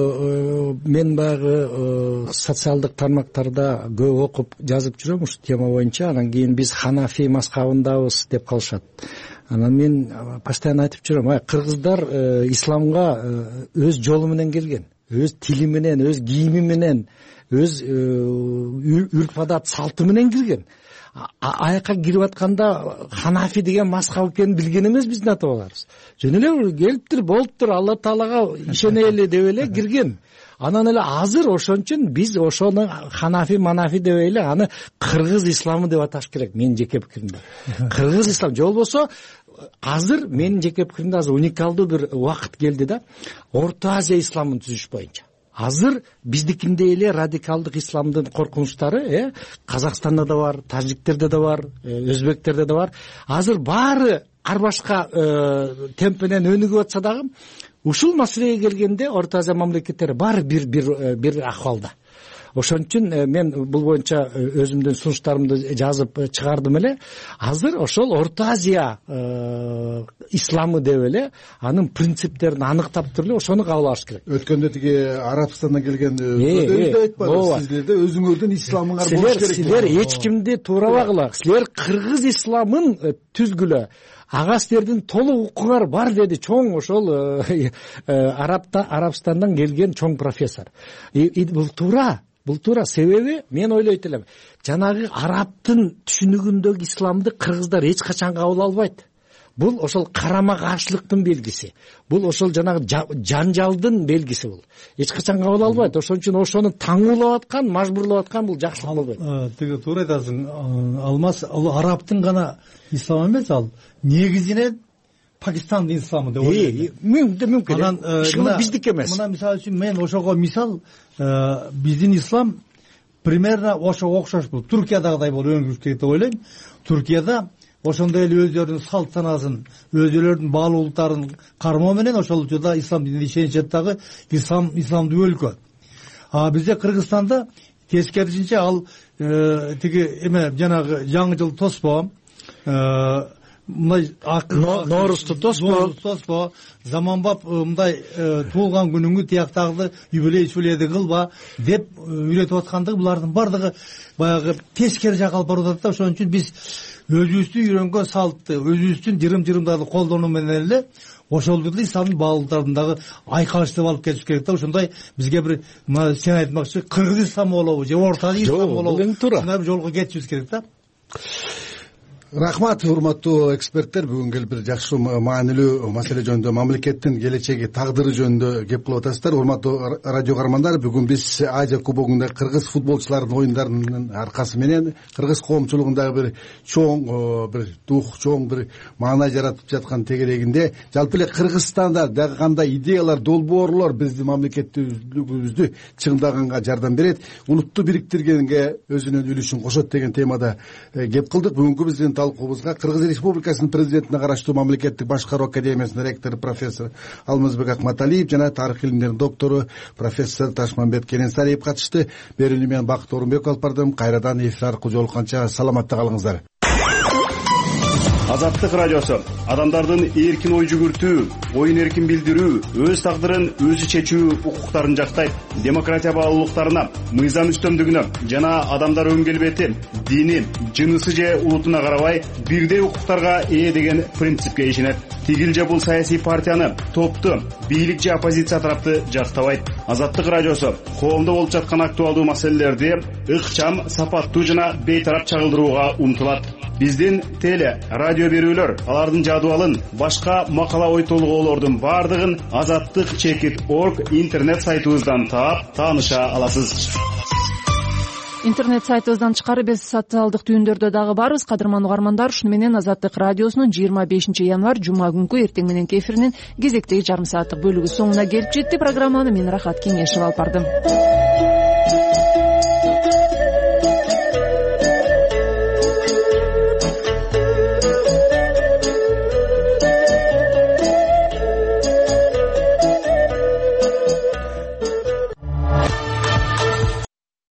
мен баягы социалдык тармактарда көп окуп жазып жүрөм ушул тема боюнча. Анан кийин биз ханафи мазхабындабыз деп калышат. Анан мен постоянно айтып жүрөм, ай кыргыздар исламга өз жолу менен келген, өз тили менен, өз кийими менен, өз үрп адат салты менен кирген. Аяка кирип атканда ханафи деген мазхаб экенин билген эмес биздин ата бабаларыбыз. Жөн эле келиптир, болуптур, Алла Таалага ишенели деп эле кирген. Анан эле азыр ошон үчүн биз ошону ханафи манафи дебей эле аны кыргыз исламы деп аташ керек, менин жеке пикиримде. Кыргыз ислам же болбосо азыр менин жеке пикиримде азыр уникалдуу бир убакыт келди да, Орто Азия исламын түзүш боюнча. Азыр биздикиндей эле радикалдык исламдын коркунучтары э Казакстанда да бар, тажиктерде да бар, өзбектерде да бар. Азыр баары ар башка темп менен өнүгүп атса дагы, ушул маселеге келгенде Орто Азия мамлекеттери баары бир бир бир акыбалда. Ошон үчүн мен бул боюнча өзүмдүн сунуштарымды жазып чыгардым эле. Азыр ошол Орто Азия исламы деп эле анын принциптерин аныктап туруп эле ошону кабыл алыш керек. Өткөндө тиги Арабстандан келген өкмөттөр айтпады, сиздерде өзүңөрдүн исламыңар болуш керек. Силер эч кимди туурабагыла, силер кыргыз исламын түзгүлө. Ага силердин толук укугуңар бар деди чоң ошол Арабстандан келген чоң профессор. Бул туура. Бул туура, себеби мен ойлойт элем, жанагы арабтын түшүнүгүндөгү исламды кыргыздар эч качан кабыл албайт. Бул ошол карама каршылыктын белгиси. Бул ошол жанагы жанжалдын белгиси бул. Эч качан кабыл албайт. Ошон үчүн ошону таңуулап аткан, мажбурлап аткан бул жакшылык болбойт. Тиги туура айтасың. Алмаз, ал арабтын гана ислам эмес, ал негизинен Пакистандын исламы деп ойлойм. Мүмкүн. Анан биздики эмес. Мына мисалы үчүн мен ошого мисал, биздин ислам примерно ошого окшош бул. Туркиядагыдай болуп өнүгүш керек деп ойлойм. Туркияда ошондой эле өздөрүнүн салт санасын, өздөрүнүн баалуулуктарын кармоо менен ошол учурда ислам динине ишенишет дагы ислам исламдуу өлкө. А бизде Кыргызстанда тескерисинче ал тиги эме жанагы жаңы жыл тоспо, мындай Ноорузду тоспо, тоспо, заманбап мындай туулган күнүңү тияктагы юбилей сүледи кылба деп үйрөтүп аткандыгы булардын бардыгы баягы тескери жакка алып барып атат да. Ошон үчүн биз өзүбүздүн үйрөнгөн салтты, өзүбүздүн жырым-жырымдарды колдонуу менен эле ошол жерде исламдын баалуулуктарын дагы айкалыштырып алып кетиш керек да. Ошондой бизге бир мына сен айтмакчы кыргыз исламы болобу же Орто Азия исламы болобу, ушундай бир жолго кетишибиз керек да. Рахмат, урматтуу эксперттер. Бүгүн келип бир жакшы маанилүү маселе жөнүндө, мамлекеттин келечеги, тагдыры жөнүндө кеп кылып атасыздар. Урматтуу радио каармандар, бүгүн биз Азия кубогунда кыргыз футболчуларынын оюндарынын аркасы менен кыргыз коомчулугундагы бир чоң бир дух, чоң бир маана жаратып жаткан тегерегинде жалпы эле Кыргызстанда дагы кандай идеялар, долбоорлор биздин мамлекеттүүлүгүбүздү чыңдаганга жардам берет, улутту бириктиргенге өзүнүн үлүшүн кошот деген темада кеп кылдык. Бүгүнкү биздин талкуубузга Кыргыз Республикасынын президентине караштуу мамлекеттик башкаруу академиясынын ректору профессор Алмазбек Акматалиев жана тарых илимдеринин доктору профессор Ташмамбет Кененсариев катышты. Берүүнү мен Бакыт Орунбеков алып бардым. Кайрадан эфир аркылуу жолукканча саламатта калыңыздар. Азаттык радиосу адамдардын эркин ой жүгүртүү, оюн эркин билдирүү, өз тагдырын өзү чечүү укуктарын жактайт. Демократия баалуулуктарына, мыйзам үстөмдүгүнө жана адамдар өн келбети, дини, жынысы же улутуна карабай бирдей укуктарга ээ деген принципке ишенет. Тигил же бул саясий партияны, топту, бийлик же оппозиция тарапты жактабайт. Азаттык радиосу коомдо болуп жаткан актуалдуу маселелерди ыкчам, сапаттуу жана бейтарап чагылдырууга умтулат. Биздин теле, радио берүүлөр, алардын жадыбалын, башка макала ой толгоолордун бардыгын азаттык чекит точка орг интернет сайтыбыздан таап, тааныша аласыз. интернет сайтыбыздан тышкары биз социалдык түйүндөрдө дагы барбыз. Кадырман угармандар, ушуну менен Азаттык радиосунун жыйырма бешинчи январь жума күнкү эртең мененки эфиринин кезектеги жарым сааттык бөлүгү соңуна келип жетти. Программаны мен Рахат Кеңешева алып бардым.